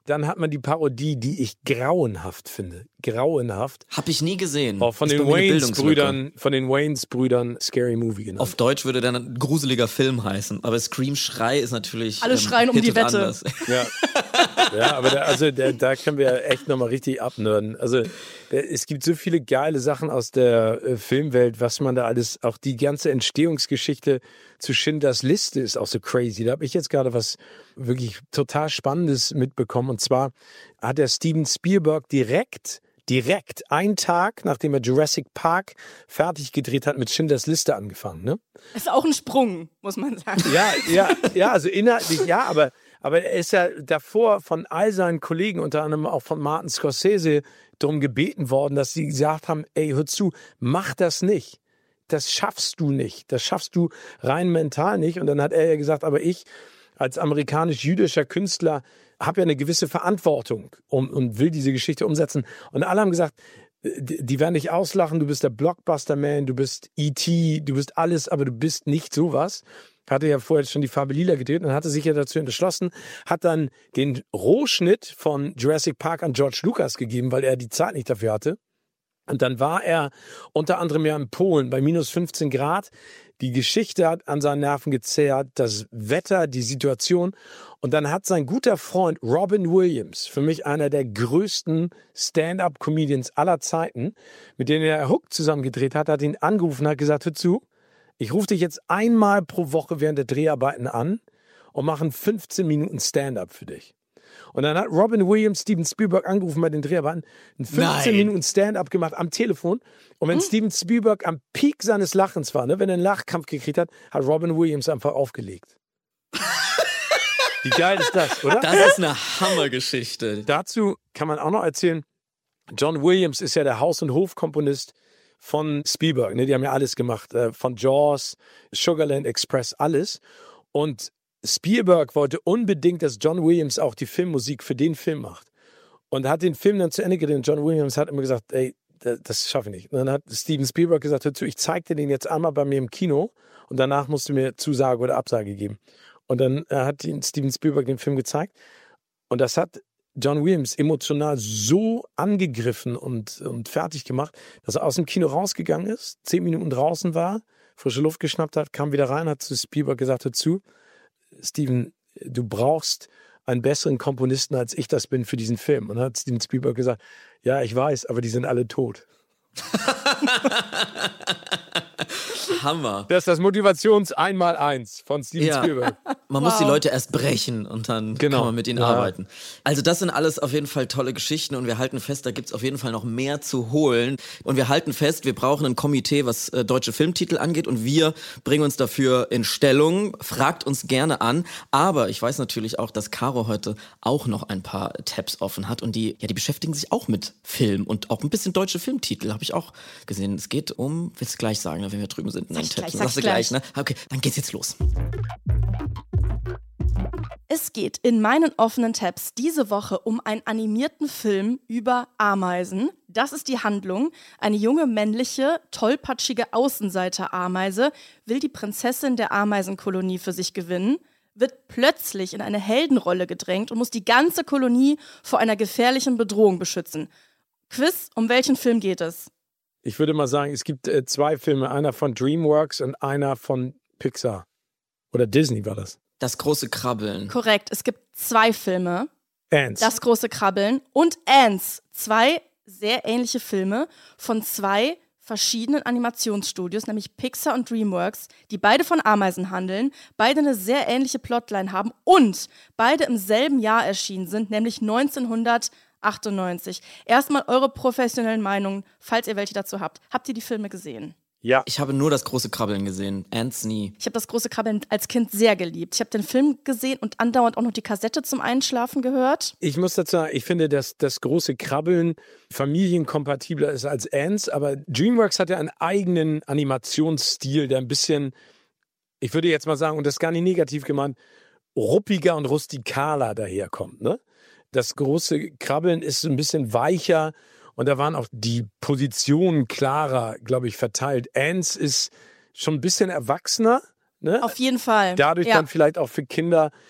Dann hat man die Parodie, die ich grauenhaft finde. Grauenhaft. Hab ich nie gesehen. Auch von Ist den bei mir eine Wayans-Brüdern Scary Movie genannt. Auf Deutsch würde dann ein gruseliger Film heißen. Aber Scream Schrei ist natürlich. Alle schreien um die hittet Wette. anders. Ja, ja, aber da können wir ja echt nochmal richtig abnörden. Also es gibt so viele geile Sachen aus der Filmwelt, was man da alles, auch die ganze Entstehungsgeschichte zu Schindlers Liste ist auch so crazy. Da habe ich jetzt gerade was wirklich total Spannendes mitbekommen. Und zwar hat der Steven Spielberg direkt einen Tag, nachdem er Jurassic Park fertig gedreht hat, mit Schindlers Liste angefangen, ne? Ist auch ein Sprung, muss man sagen. Ja, also inhaltlich, ja, aber er ist ja davor von all seinen Kollegen, unter anderem auch von Martin Scorsese, darum gebeten worden, dass sie gesagt haben, ey, hör zu, mach das nicht. Das schaffst du nicht. Das schaffst du rein mental nicht. Und dann hat er ja gesagt, aber ich als amerikanisch-jüdischer Künstler habe ja eine gewisse Verantwortung und will diese Geschichte umsetzen. Und alle haben gesagt, die werden dich auslachen, du bist der Blockbuster-Man, du bist E.T., du bist alles, aber du bist nicht sowas. Hatte ja vorher schon die Farbe Lila gedreht und hatte sich ja dazu entschlossen, hat dann den Rohschnitt von Jurassic Park an George Lucas gegeben, weil er die Zeit nicht dafür hatte. Und dann war er unter anderem ja in Polen bei minus 15 Grad. Die Geschichte hat an seinen Nerven gezerrt, das Wetter, die Situation. Und dann hat sein guter Freund Robin Williams, für mich einer der größten Stand-up-Comedians aller Zeiten, mit dem er Hook zusammen gedreht hat ihn angerufen und hat gesagt, hör zu, ich rufe dich jetzt einmal pro Woche während der Dreharbeiten an und mache 15 Minuten Stand-up für dich. Und dann hat Robin Williams Steven Spielberg angerufen bei den Dreharbeiten, 15 Minuten Stand-up gemacht am Telefon. Und wenn Steven Spielberg am Peak seines Lachens war, ne, wenn er einen Lachkampf gekriegt hat, hat Robin Williams einfach aufgelegt. Wie geil ist das, oder? Das ist eine Hammergeschichte. Dazu kann man auch noch erzählen, John Williams ist ja der Haus- und Hofkomponist von Spielberg. Ne? Die haben ja alles gemacht, von Jaws, Sugarland Express, alles. Und Spielberg wollte unbedingt, dass John Williams auch die Filmmusik für den Film macht. Und hat den Film dann zu Ende gedreht. John Williams hat immer gesagt, ey, das schaffe ich nicht. Und dann hat Steven Spielberg gesagt, hör zu, ich zeig dir den jetzt einmal bei mir im Kino und danach musst du mir Zusage oder Absage geben. Und dann hat Steven Spielberg den Film gezeigt. Und das hat John Williams emotional so angegriffen und fertig gemacht, dass er aus dem Kino rausgegangen ist, 10 Minuten draußen war, frische Luft geschnappt hat, kam wieder rein, hat zu Spielberg gesagt, hör zu, Steven, du brauchst einen besseren Komponisten, als ich das bin für diesen Film. Und dann hat Steven Spielberg gesagt, ja, ich weiß, aber die sind alle tot. Hammer. Das ist das Motivations-Einmal-Eins von Steven Spielberg. Man muss die Leute erst brechen und dann kann man mit ihnen arbeiten. Also das sind alles auf jeden Fall tolle Geschichten und wir halten fest, da gibt es auf jeden Fall noch mehr zu holen. Und wir halten fest, wir brauchen ein Komitee, was deutsche Filmtitel angeht und wir bringen uns dafür in Stellung. Fragt uns gerne an. Aber ich weiß natürlich auch, dass Caro heute auch noch ein paar Tabs offen hat und die beschäftigen sich auch mit Film und auch ein bisschen deutsche Filmtitel, habe ich auch gesehen. Es geht um, willst du gleich sagen, wenn wir drüben sind? Sagst du gleich, ne? Okay, dann geht's jetzt los. Es geht in meinen offenen Tabs diese Woche um einen animierten Film über Ameisen. Das ist die Handlung. Eine junge, männliche, tollpatschige Außenseiter-Ameise will die Prinzessin der Ameisenkolonie für sich gewinnen, wird plötzlich in eine Heldenrolle gedrängt und muss die ganze Kolonie vor einer gefährlichen Bedrohung beschützen. Quiz, um welchen Film geht es? Ich würde mal sagen, es gibt 2 Filme, einer von DreamWorks und einer von Pixar. Oder Disney war das. Das große Krabbeln. Korrekt, es gibt 2 Filme. Ants. Das große Krabbeln und Ants. 2 sehr ähnliche Filme von 2 verschiedenen Animationsstudios, nämlich Pixar und DreamWorks, die beide von Ameisen handeln, beide eine sehr ähnliche Plotline haben und beide im selben Jahr erschienen sind, nämlich 1998. Erstmal eure professionellen Meinungen, falls ihr welche dazu habt. Habt ihr die Filme gesehen? Ja. Ich habe nur das große Krabbeln gesehen. Ants nie. Ich habe das große Krabbeln als Kind sehr geliebt. Ich habe den Film gesehen und andauernd auch noch die Kassette zum Einschlafen gehört. Ich muss dazu sagen, ich finde, dass das große Krabbeln familienkompatibler ist als Ants, aber DreamWorks hat ja einen eigenen Animationsstil, der ein bisschen, ich würde jetzt mal sagen, und das ist gar nicht negativ gemeint, ruppiger und rustikaler daherkommt, ne? Das große Krabbeln ist ein bisschen weicher und da waren auch die Positionen klarer, glaube ich, verteilt. Ants ist schon ein bisschen erwachsener, ne? Auf jeden Fall. Dadurch dann vielleicht auch für Kinder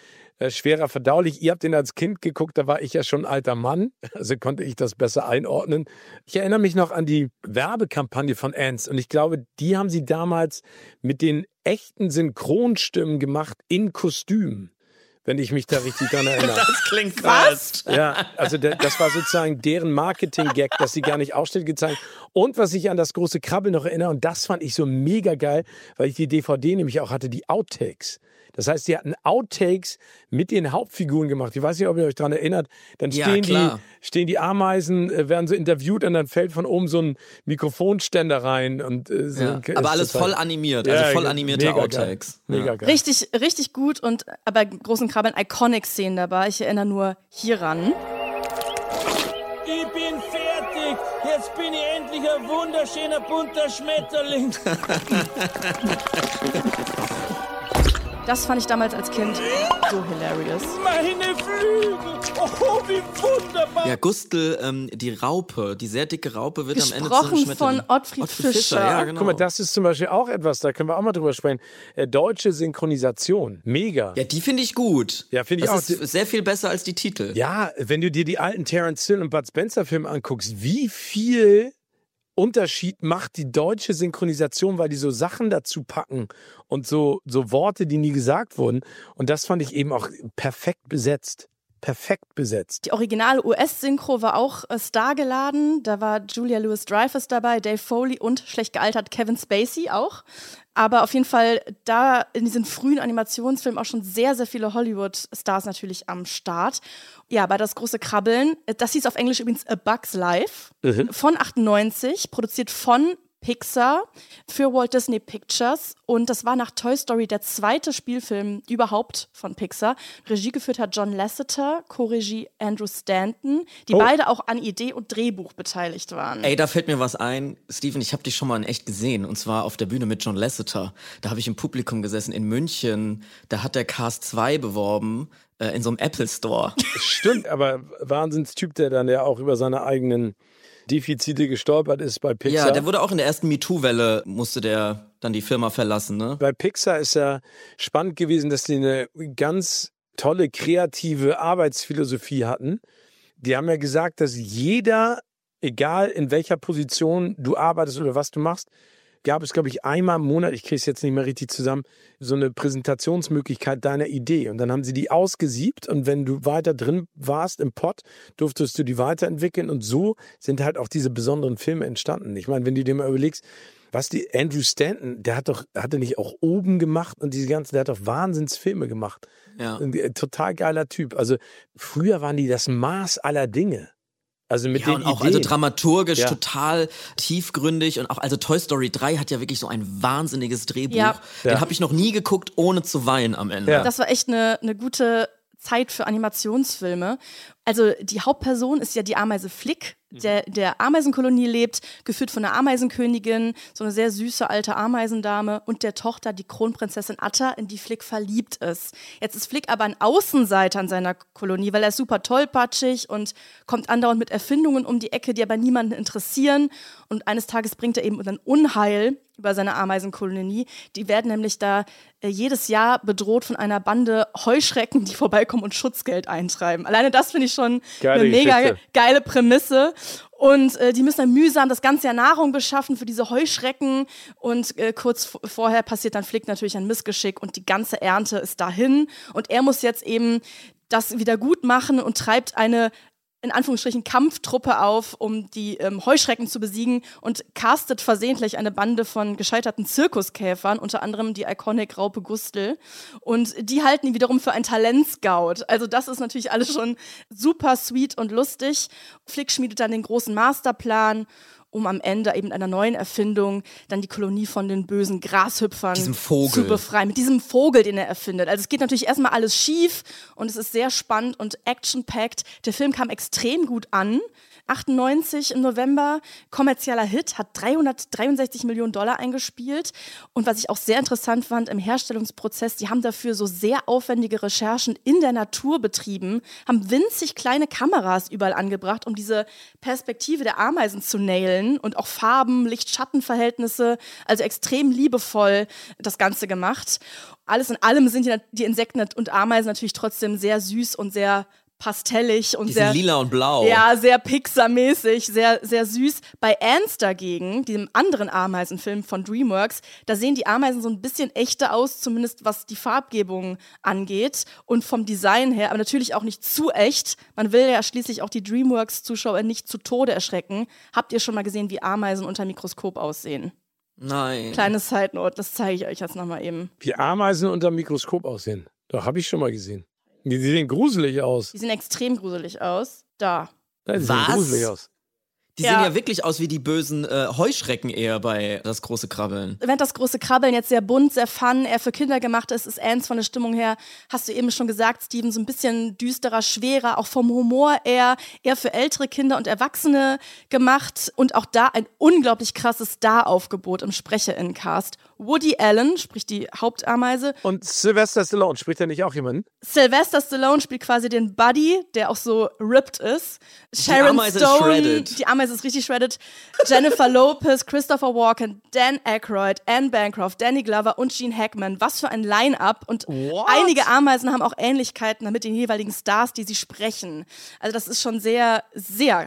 schwerer verdaulich. Ihr habt den als Kind geguckt, da war ich ja schon ein alter Mann, also konnte ich das besser einordnen. Ich erinnere mich noch an die Werbekampagne von Ants und ich glaube, die haben sie damals mit den echten Synchronstimmen gemacht in Kostüm, wenn ich mich da richtig dran erinnere. Das klingt krass. Ja, also das war sozusagen deren Marketing-Gag, dass sie gar nicht Ausschnitte gezeigt. Und was ich an das große Krabbeln noch erinnere, und das fand ich so mega geil, weil ich die DVD nämlich auch hatte, die Outtakes. Das heißt, die hatten Outtakes mit den Hauptfiguren gemacht. Ich weiß nicht, ob ihr euch daran erinnert. Dann stehen die Ameisen, werden so interviewt und dann fällt von oben so ein Mikrofonständer rein. Und, aber alles voll animiert, also voll animierte Outtakes. Mega geil. Richtig, richtig gut und bei großen Krabbeln Iconic-Szenen dabei. Ich erinnere nur hieran. Ich bin fertig. Jetzt bin ich endlich ein wunderschöner bunter Schmetterling. Das fand ich damals als Kind so hilarious. Meine Flügel. Oh, wie wunderbar. Ja, Gustl, die Raupe, die sehr dicke Raupe wird am Ende zu einem Gesprochen Schmetterling. von Ottfried Fischer. Ja, genau. Guck mal, das ist zum Beispiel auch etwas, da können wir auch mal drüber sprechen. Deutsche Synchronisation, mega. Ja, die finde ich gut. Ja, finde ich das auch. ist sehr viel besser als die Titel. Ja, wenn du dir die alten Terence Hill und Bud Spencer Filme anguckst, wie viel Unterschied macht die deutsche Synchronisation, weil die so Sachen dazu packen und so Worte, die nie gesagt wurden. Und das fand ich eben auch perfekt besetzt. Perfekt besetzt. Die originale US-Synchro war auch stargeladen. Da war Julia Louis-Dreyfus dabei, Dave Foley und schlecht gealtert Kevin Spacey auch. Aber auf jeden Fall da in diesen frühen Animationsfilmen auch schon sehr, sehr viele Hollywood-Stars natürlich am Start. Ja, bei Das große Krabbeln, das hieß auf Englisch übrigens A Bug's Life, von 98, produziert von Pixar für Walt Disney Pictures und das war nach Toy Story der zweite Spielfilm überhaupt von Pixar. Regie geführt hat John Lasseter, Co-Regie Andrew Stanton, die beide auch an Idee und Drehbuch beteiligt waren. Ey, da fällt mir was ein. Steven, ich habe dich schon mal in echt gesehen und zwar auf der Bühne mit John Lasseter. Da habe ich im Publikum gesessen in München. Da hat der Cast 2 beworben in so einem Apple Store. Stimmt, aber Wahnsinnstyp, der dann ja auch über seine eigenen Defizite gestolpert ist bei Pixar. Ja, der wurde auch in der ersten MeToo-Welle, musste der dann die Firma verlassen, ne? Bei Pixar ist ja spannend gewesen, dass die eine ganz tolle, kreative Arbeitsphilosophie hatten. Die haben ja gesagt, dass jeder, egal in welcher Position du arbeitest oder was du machst, gab es, glaube ich, einmal im Monat, ich kriege es jetzt nicht mehr richtig zusammen, so eine Präsentationsmöglichkeit deiner Idee. Und dann haben sie die ausgesiebt und wenn du weiter drin warst im Pott, durftest du die weiterentwickeln und so sind halt auch diese besonderen Filme entstanden. Ich meine, wenn du dir mal überlegst, was die Andrew Stanton, der hat er nicht auch oben gemacht und diese ganzen, der hat doch Wahnsinnsfilme gemacht. Ja. Ein total geiler Typ. Also früher waren die das Maß aller Dinge. Also mit den und auch Ideen. also dramaturgisch total tiefgründig und auch also Toy Story 3 hat ja wirklich so ein wahnsinniges Drehbuch. Ja. Den habe ich noch nie geguckt, ohne zu weinen am Ende. Ja. Das war echt eine gute Zeit für Animationsfilme. Also die Hauptperson ist ja die Ameise Flick, der Ameisenkolonie lebt, geführt von einer Ameisenkönigin, so eine sehr süße alte Ameisendame und der Tochter, die Kronprinzessin Atta, in die Flick verliebt ist. Jetzt ist Flick aber ein Außenseiter in seiner Kolonie, weil er ist super tollpatschig und kommt andauernd mit Erfindungen um die Ecke, die aber niemanden interessieren. Und eines Tages bringt er eben ein Unheil über seine Ameisenkolonie. Die werden nämlich da jedes Jahr bedroht von einer Bande Heuschrecken, die vorbeikommen und Schutzgeld eintreiben. Alleine das finde ich schon eine mega geile Prämisse. Und die müssen dann mühsam das ganze Jahr Nahrung beschaffen für diese Heuschrecken. Und kurz vorher passiert dann Flick natürlich ein Missgeschick und die ganze Ernte ist dahin. Und er muss jetzt eben das wieder gut machen und treibt eine in Anführungsstrichen Kampftruppe auf, um die Heuschrecken zu besiegen und castet versehentlich eine Bande von gescheiterten Zirkuskäfern, unter anderem die Iconic-Raupe Gustl. Und die halten ihn wiederum für einen Talentscout. Also das ist natürlich alles schon super sweet und lustig. Flick schmiedet dann den großen Masterplan, um am Ende eben einer neuen Erfindung dann die Kolonie von den bösen Grashüpfern zu befreien. Mit diesem Vogel, den er erfindet. Also es geht natürlich erstmal alles schief und es ist sehr spannend und action-packed. Der Film kam extrem gut an. 98 im November, kommerzieller Hit, hat $363 Millionen eingespielt. Und was ich auch sehr interessant fand im Herstellungsprozess, die haben dafür so sehr aufwendige Recherchen in der Natur betrieben, haben winzig kleine Kameras überall angebracht, um diese Perspektive der Ameisen zu nailen. Rollen und auch Farben, Licht-Schatten-Verhältnisse, also extrem liebevoll das Ganze gemacht. Alles in allem sind die Insekten und Ameisen natürlich trotzdem sehr süß und sehr pastellig und Die sehr sind lila und blau. Ja, sehr Pixar-mäßig, sehr, sehr süß. Bei Ants dagegen, dem anderen Ameisenfilm von DreamWorks, da sehen die Ameisen so ein bisschen echter aus, zumindest was die Farbgebung angeht und vom Design her, aber natürlich auch nicht zu echt. Man will ja schließlich auch die DreamWorks-Zuschauer nicht zu Tode erschrecken. Habt ihr schon mal gesehen, wie Ameisen unter Mikroskop aussehen? Nein. Kleine Side-Note, das zeige ich euch jetzt nochmal eben. Wie Ameisen unter dem Mikroskop aussehen. Doch, habe ich schon mal gesehen. Die sehen gruselig aus. Die sehen extrem gruselig aus. Da. Ja, die Was? sehen gruselig aus. Die sehen ja wirklich aus wie die bösen Heuschrecken eher bei Das große Krabbeln. Während das große Krabbeln jetzt sehr bunt, sehr fun, eher für Kinder gemacht ist Ants von der Stimmung her, hast du eben schon gesagt, Steven, so ein bisschen düsterer, schwerer, auch vom Humor eher für ältere Kinder und Erwachsene gemacht. Und auch da ein unglaublich krasses Star-Aufgebot im SprecherInnen-Cast. Woody Allen spricht die Hauptameise. Und Sylvester Stallone, spricht er nicht auch jemanden? Sylvester Stallone spielt quasi den Buddy, der auch so ripped ist. Sharon Ameise Stone, ist shredded. die Ameise ist richtig shredded. Jennifer Lopez, Christopher Walken, Dan Aykroyd, Anne Bancroft, Danny Glover und Gene Hackman. Was für ein Line-Up. Und einige Ameisen haben auch Ähnlichkeiten mit den jeweiligen Stars, die sie sprechen. Also das ist schon sehr, sehr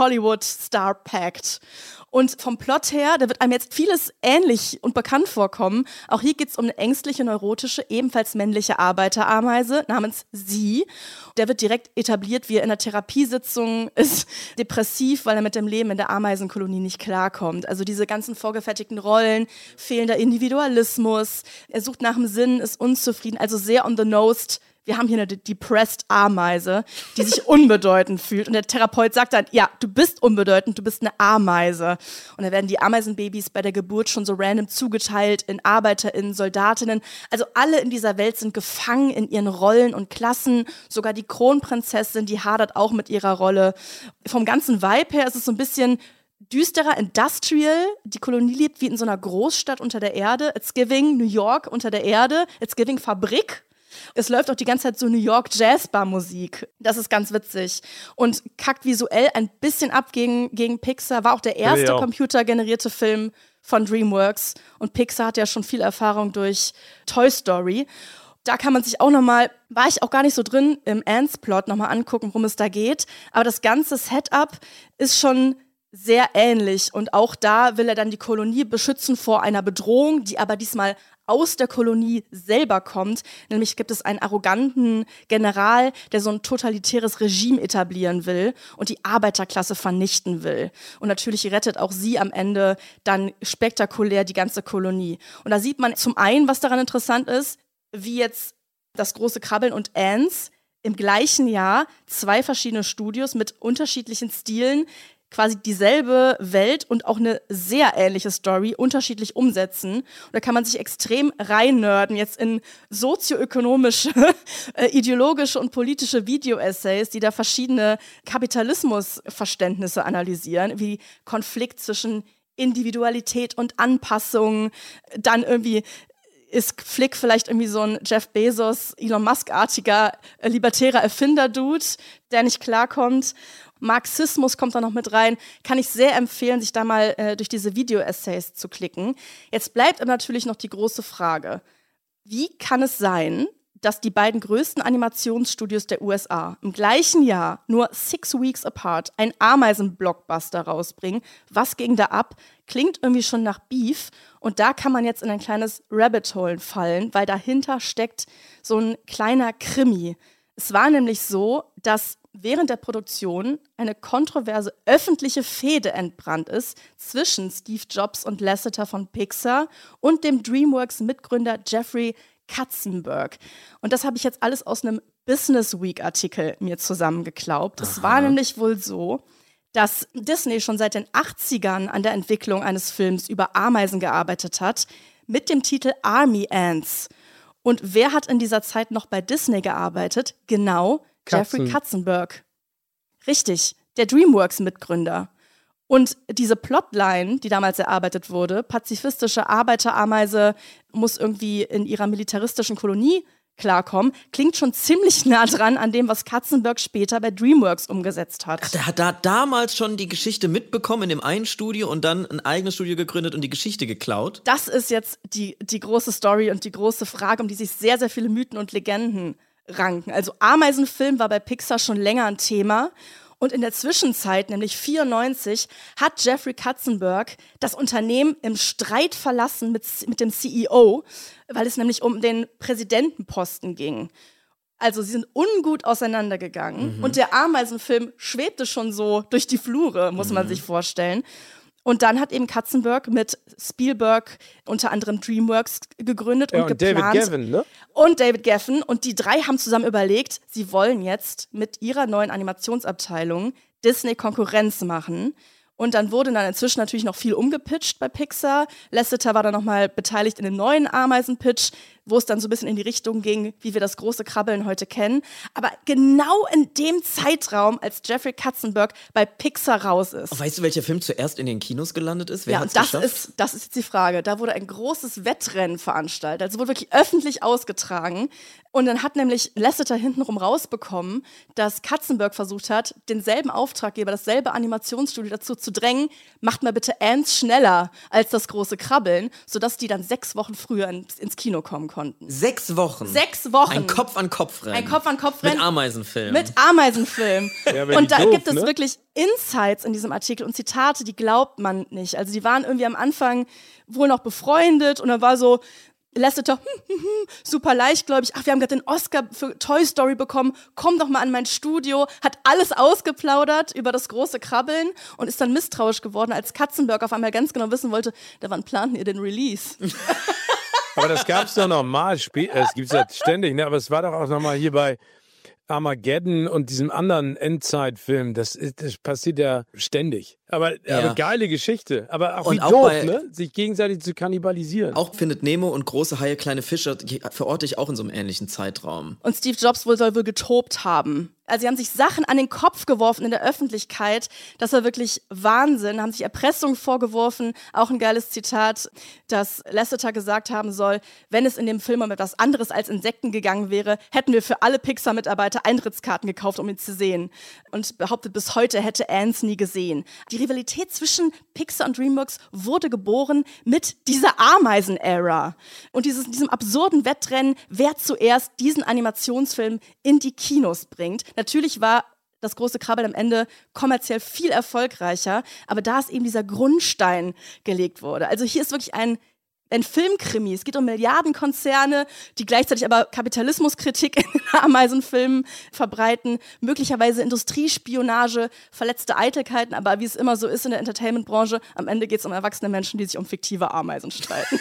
Hollywood-Star-packed. Und vom Plot her, da wird einem jetzt vieles ähnlich und bekannt vorkommen. Auch hier geht es um eine ängstliche, neurotische, ebenfalls männliche Arbeiterameise namens Sie. Der wird direkt etabliert, wie er in der Therapiesitzung ist, depressiv, weil er mit dem Leben in der Ameisenkolonie nicht klarkommt. Also diese ganzen vorgefertigten Rollen, fehlender Individualismus, er sucht nach dem Sinn, ist unzufrieden, also sehr on the nose. Wir haben hier eine depressed Ameise, die sich unbedeutend fühlt. Und der Therapeut sagt dann, ja, du bist unbedeutend, du bist eine Ameise. Und dann werden die Ameisenbabys bei der Geburt schon so random zugeteilt in ArbeiterInnen, Soldatinnen. Also alle in dieser Welt sind gefangen in ihren Rollen und Klassen. Sogar die Kronprinzessin, die hadert auch mit ihrer Rolle. Vom ganzen Vibe her ist es so ein bisschen düsterer Industrial. Die Kolonie lebt wie in so einer Großstadt unter der Erde. It's giving New York unter der Erde. It's giving Fabrik. Es läuft auch die ganze Zeit so New York Jazzbar-Musik. Das ist ganz witzig. Und kackt visuell ein bisschen ab gegen Pixar. War auch der erste computergenerierte Film von DreamWorks. Und Pixar hat ja schon viel Erfahrung durch Toy Story. Da kann man sich auch nochmal, war ich auch gar nicht so drin, im Ants-Plot nochmal angucken, worum es da geht. Aber das ganze Setup ist schon sehr ähnlich. Und auch da will er dann die Kolonie beschützen vor einer Bedrohung, die aber diesmal aus der Kolonie selber kommt. Nämlich gibt es einen arroganten General, der so ein totalitäres Regime etablieren will und die Arbeiterklasse vernichten will. Und natürlich rettet auch sie am Ende dann spektakulär die ganze Kolonie. Und da sieht man zum einen, was daran interessant ist, wie jetzt Das große Krabbeln und Ants im gleichen Jahr 2 verschiedene Studios mit unterschiedlichen Stilen quasi dieselbe Welt und auch eine sehr ähnliche Story unterschiedlich umsetzen. Und da kann man sich extrem reinnörden jetzt in sozioökonomische, ideologische und politische Video-Essays, die da verschiedene Kapitalismusverständnisse analysieren, wie Konflikt zwischen Individualität und Anpassung, dann irgendwie ist Flick vielleicht irgendwie so ein Jeff Bezos, Elon Musk-artiger, libertärer Erfinder-Dude, der nicht klarkommt. Marxismus kommt da noch mit rein. Kann ich sehr empfehlen, sich da mal durch diese Video-Essays zu klicken. Jetzt bleibt natürlich noch die große Frage. Wie kann es sein, dass die beiden größten Animationsstudios der USA im gleichen Jahr nur 6 weeks apart einen Ameisen-Blockbuster rausbringen? Was ging da ab? Klingt irgendwie schon nach Beef. Und da kann man jetzt in ein kleines Rabbit Hole fallen, weil dahinter steckt so ein kleiner Krimi. Es war nämlich so, dass während der Produktion eine kontroverse öffentliche Fehde entbrannt ist zwischen Steve Jobs und Lasseter von Pixar und dem DreamWorks-Mitgründer Jeffrey Katzenberg. Und das habe ich jetzt alles aus einem Business Week-Artikel mir zusammengeklaubt. Es war nämlich wohl so, dass Disney schon seit den 80ern an der Entwicklung eines Films über Ameisen gearbeitet hat, mit dem Titel Army Ants. Und wer hat in dieser Zeit noch bei Disney gearbeitet? Genau, Jeffrey Katzenberg. Richtig, der DreamWorks-Mitgründer. Und diese Plotline, die damals erarbeitet wurde, pazifistische Arbeiterameise muss irgendwie in ihrer militaristischen Kolonie klarkommen, klingt schon ziemlich nah dran an dem, was Katzenberg später bei DreamWorks umgesetzt hat. Ach, der hat da damals schon die Geschichte mitbekommen in dem einen Studio und dann ein eigenes Studio gegründet und die Geschichte geklaut? Das ist jetzt die große Story und die große Frage, um die sich sehr, sehr viele Mythen und Legenden ranken. Also Ameisenfilm war bei Pixar schon länger ein Thema. Und in der Zwischenzeit, nämlich 1994, hat Jeffrey Katzenberg das Unternehmen im Streit verlassen mit dem CEO, weil es nämlich um den Präsidentenposten ging. Also sie sind ungut auseinandergegangen und der Ameisenfilm schwebte schon so durch die Flure, muss man sich vorstellen. Und dann hat eben Katzenberg mit Spielberg unter anderem DreamWorks gegründet und geplant. David Geffen, ne? Und David Geffen. Und die drei haben zusammen überlegt, sie wollen jetzt mit ihrer neuen Animationsabteilung Disney Konkurrenz machen. Und dann wurde dann inzwischen natürlich noch viel umgepitcht bei Pixar. Lasseter war dann nochmal beteiligt in dem neuen Ameisenpitch, wo es dann so ein bisschen in die Richtung ging, wie wir das große Krabbeln heute kennen. Aber genau in dem Zeitraum, als Jeffrey Katzenberg bei Pixar raus ist. Weißt du, welcher Film zuerst in den Kinos gelandet ist? Wer Ja, hat's und geschafft? das ist jetzt die Frage. Da wurde ein großes Wettrennen veranstaltet. Also wurde wirklich öffentlich ausgetragen. Und dann hat nämlich Lasseter hintenrum rausbekommen, dass Katzenberg versucht hat, denselben Auftraggeber, dasselbe Animationsstudio dazu zu drängen, macht mal bitte Ants schneller als das große Krabbeln, sodass die dann 6 Wochen früher ins Kino kommen konnten. 6 Wochen. 6 Wochen. Ein Kopf-an-Kopf-Rennen. Ein Kopf-an-Kopf-Rennen. Mit Ameisenfilm. Mit Ameisenfilm. Ja, aber und da doof, gibt es ne? wirklich Insights in diesem Artikel und Zitate, die glaubt man nicht. Also die waren irgendwie am Anfang wohl noch befreundet und dann war so Lasseter, super leichtgläubig, ach, wir haben gerade den Oscar für Toy Story bekommen, komm doch mal an mein Studio, hat alles ausgeplaudert über das große Krabbeln und ist dann misstrauisch geworden, als Katzenberg auf einmal ganz genau wissen wollte, wann planten ihr den Release? Aber das gab es doch noch mal. Es gibt es ja ständig, ne? Aber es war doch auch noch mal hier bei Armageddon und diesem anderen Endzeitfilm. Das passiert ja ständig. Aber geile Geschichte. Aber auch Und wie auch doof, bei- ne? Sich gegenseitig zu kannibalisieren. Auch Findet Nemo und Große Haie, kleine Fische die verorte ich auch in so einem ähnlichen Zeitraum. Und Steve Jobs soll wohl getobt haben. Also sie haben sich Sachen an den Kopf geworfen in der Öffentlichkeit. Das war wirklich Wahnsinn. Haben sich Erpressung vorgeworfen. Auch ein geiles Zitat, dass Lasseter gesagt haben soll, wenn es in dem Film um etwas anderes als Insekten gegangen wäre, hätten wir für alle Pixar-Mitarbeiter Eintrittskarten gekauft, um ihn zu sehen. Und behauptet, bis heute hätte Ants nie gesehen. Die Rivalität zwischen Pixar und DreamWorks wurde geboren mit dieser Ameisen-Ära. Und diesem absurden Wettrennen, wer zuerst diesen Animationsfilm in die Kinos bringt. Natürlich war das große Krabbeln am Ende kommerziell viel erfolgreicher, aber da ist eben dieser Grundstein gelegt wurde. Also hier ist wirklich ein Filmkrimi. Es geht um Milliardenkonzerne, die gleichzeitig aber Kapitalismuskritik in den Ameisenfilmen verbreiten, möglicherweise Industriespionage, verletzte Eitelkeiten, aber wie es immer so ist in der Entertainmentbranche, am Ende geht es um erwachsene Menschen, die sich um fiktive Ameisen streiten.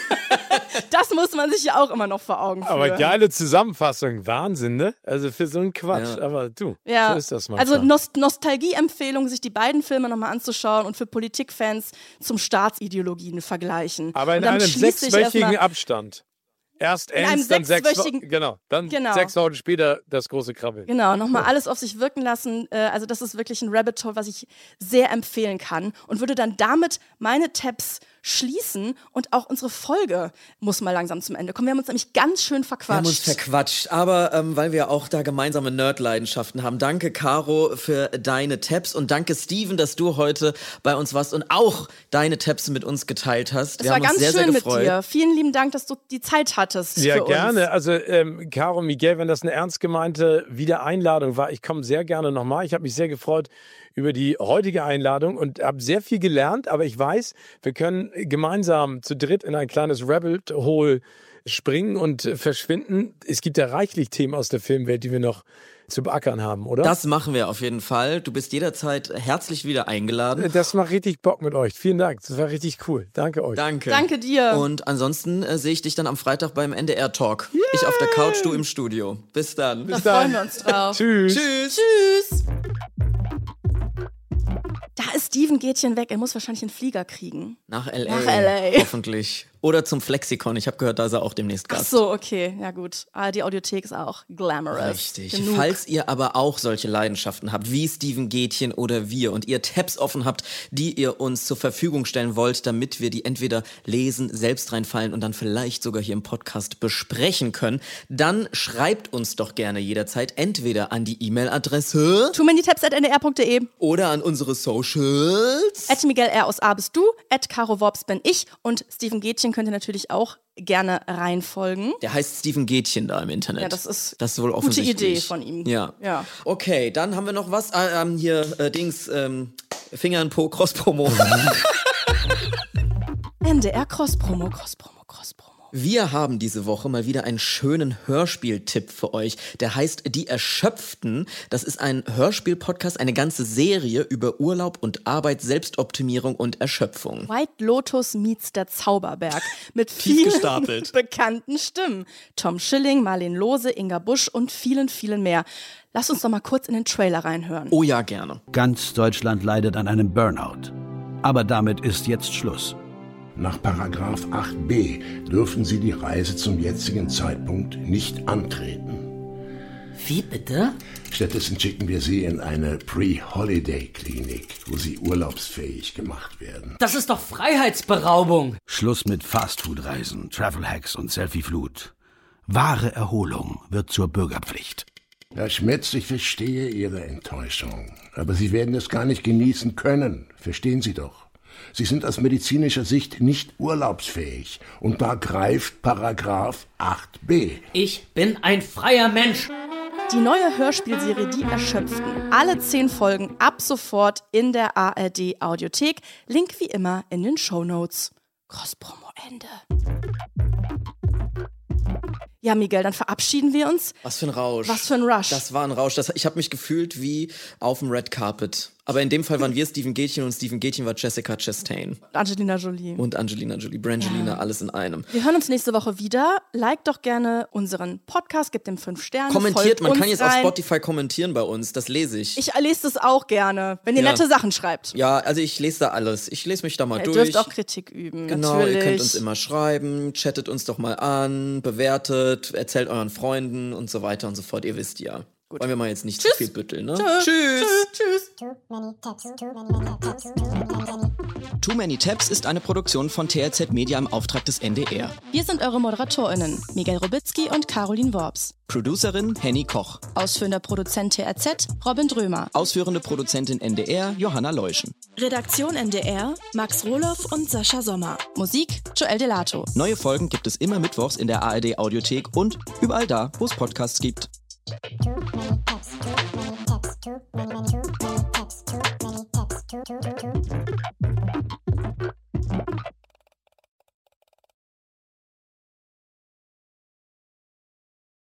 Das muss man sich ja auch immer noch vor Augen führen. Aber geile Zusammenfassung. Wahnsinn, ne? Also für so einen Quatsch. Ja. Aber du, Ja, so ist das manchmal. also Nostalgie-Empfehlung, sich die beiden Filme nochmal anzuschauen und für Politikfans zum Staatsideologien vergleichen. Aber in Und dann einem schließt sich 6-wöchigen erstmal- Abstand. Erst In einem Ants, dann 6 sechswöchigen- Wochen. Genau. Dann Genau. 6 Wochen später das große Krabbeln. Genau, nochmal alles auf sich wirken lassen. Also das ist wirklich ein Rabbit Hole, was ich sehr empfehlen kann und würde dann damit meine Tabs schließen und auch unsere Folge muss mal langsam zum Ende kommen. Wir haben uns nämlich ganz schön Wir haben uns verquatscht. verquatscht, aber weil wir auch da gemeinsame Nerd-Leidenschaften haben. Danke, Caro, für deine Tabs und danke, Steven, dass du heute bei uns warst und auch deine Tabs mit uns geteilt hast. Es Wir war haben uns ganz sehr, schön sehr mit gefreut. dir. Vielen lieben Dank, dass du die Zeit hattest Ja, für uns. gerne. Also, Caro, Miguel, wenn das eine ernst gemeinte Wiedereinladung war, ich komme sehr gerne nochmal. Ich habe mich sehr gefreut über die heutige Einladung und habe sehr viel gelernt, aber ich weiß, wir können gemeinsam zu dritt in ein kleines Rabbit Hole springen und verschwinden. Es gibt ja reichlich Themen aus der Filmwelt, die wir noch zu beackern haben, oder? Das machen wir auf jeden Fall. Du bist jederzeit herzlich wieder eingeladen. Das macht richtig Bock mit euch. Vielen Dank. Das war richtig cool. Danke euch. Danke. Danke dir. Und ansonsten sehe ich dich dann am Freitag beim NDR Talk. Ich auf der Couch, du im Studio. Bis dann. Da freuen wir uns drauf. Tschüss. Tschüss. Tschüss. Da ist Steven Gätchen weg. Er muss wahrscheinlich einen Flieger kriegen. Nach LA. Nach LA. Hoffentlich. Oder zum Flexikon. Ich habe gehört, da ist er auch demnächst Gast. Ach so, okay, ja gut. Die Audiothek ist auch glamorous. Richtig. Genug. Falls ihr aber auch solche Leidenschaften habt, wie Steven Gätchen oder wir, und ihr Tabs offen habt, die ihr uns zur Verfügung stellen wollt, damit wir die entweder lesen, selbst reinfallen und dann vielleicht sogar hier im Podcast besprechen können, dann schreibt uns doch gerne jederzeit entweder an die E-Mail-Adresse TooManyTabs@ndr.de oder an unsere Socials. @Miguel R. aus A bist du, @CaroWorps bin ich und Steven Gätchen könnt ihr natürlich auch gerne reinfolgen. Der heißt Steven Gätchen da im Internet. Ja, das ist wohl gute offensichtlich. Idee von ihm. Ja. Ja. Okay, dann haben wir noch was. Finger in Po, Cross-Promo. NDR Cross-Promo. Wir haben diese Woche mal wieder einen schönen Hörspieltipp für euch. Der heißt Die Erschöpften. Das ist ein Hörspiel-Podcast, eine ganze Serie über Urlaub und Arbeit, Selbstoptimierung und Erschöpfung. White Lotus meets der Zauberberg mit Tief vielen gestapelt. bekannten Stimmen. Tom Schilling, Marlene Lose, Inga Busch und vielen, vielen mehr. Lass uns doch mal kurz in den Trailer reinhören. Oh ja, gerne. Ganz Deutschland leidet an einem Burnout. Aber damit ist jetzt Schluss. Nach Paragraph 8b dürfen Sie die Reise zum jetzigen Zeitpunkt nicht antreten. Wie bitte? Stattdessen schicken wir Sie in eine Pre-Holiday-Klinik, wo Sie urlaubsfähig gemacht werden. Das ist doch Freiheitsberaubung. Schluss mit Fastfood-Reisen, Travel-Hacks und Selfie-Flut. Wahre Erholung wird zur Bürgerpflicht. Herr Schmetz, ich verstehe Ihre Enttäuschung. Aber Sie werden es gar nicht genießen können. Verstehen Sie doch. Sie sind aus medizinischer Sicht nicht urlaubsfähig. Und da greift Paragraph 8b. Ich bin ein freier Mensch. Die neue Hörspielserie Die Erschöpften. Alle 10 Folgen ab sofort in der ARD Audiothek. Link wie immer in den Shownotes. Cross-Promo Ende. Ja, Miguel, dann verabschieden wir uns. Was für ein Rausch. Was für ein Rush. Das war ein Rausch. Ich habe mich gefühlt wie auf dem Red Carpet. Aber in dem Fall waren wir Steven Gätchen und Steven Gätchen war Jessica Chastain. Angelina Jolie. Und Angelina Jolie, Brangelina, alles in einem. Wir hören uns nächste Woche wieder. Liked doch gerne unseren Podcast, gebt ihm 5 Sterne. Kommentiert, man uns kann jetzt rein. auf Spotify kommentieren bei uns, das lese ich. Ich lese das auch gerne, wenn ihr Ja. nette Sachen schreibt. Ja, also ich lese da alles. Ich lese mich da mal Ihr durch. dürft auch Kritik üben, Genau, natürlich. ihr könnt uns immer schreiben, chattet uns doch mal an, bewertet, erzählt euren Freunden und so weiter und so fort. Ihr wisst ja. Wollen wir mal jetzt nicht zu viel bütteln, ne? Tschüss. Tschüss. Too many tabs, too many tabs, too many. Too Many Tabs ist eine Produktion von TRZ Media im Auftrag des NDR. Wir sind eure ModeratorInnen, Miguel Robitzky und Caroline Worps. Producerin Henny Koch. Ausführender Produzent TRZ, Robin Drömer. Ausführende Produzentin NDR Johanna Leuschen. Redaktion NDR, Max Rohloff und Sascha Sommer. Musik, Joel Delato. Neue Folgen gibt es immer mittwochs in der ARD Audiothek und überall da, wo es Podcasts gibt. Too many tabs, too many tabs, too many tabs, too many tabs, too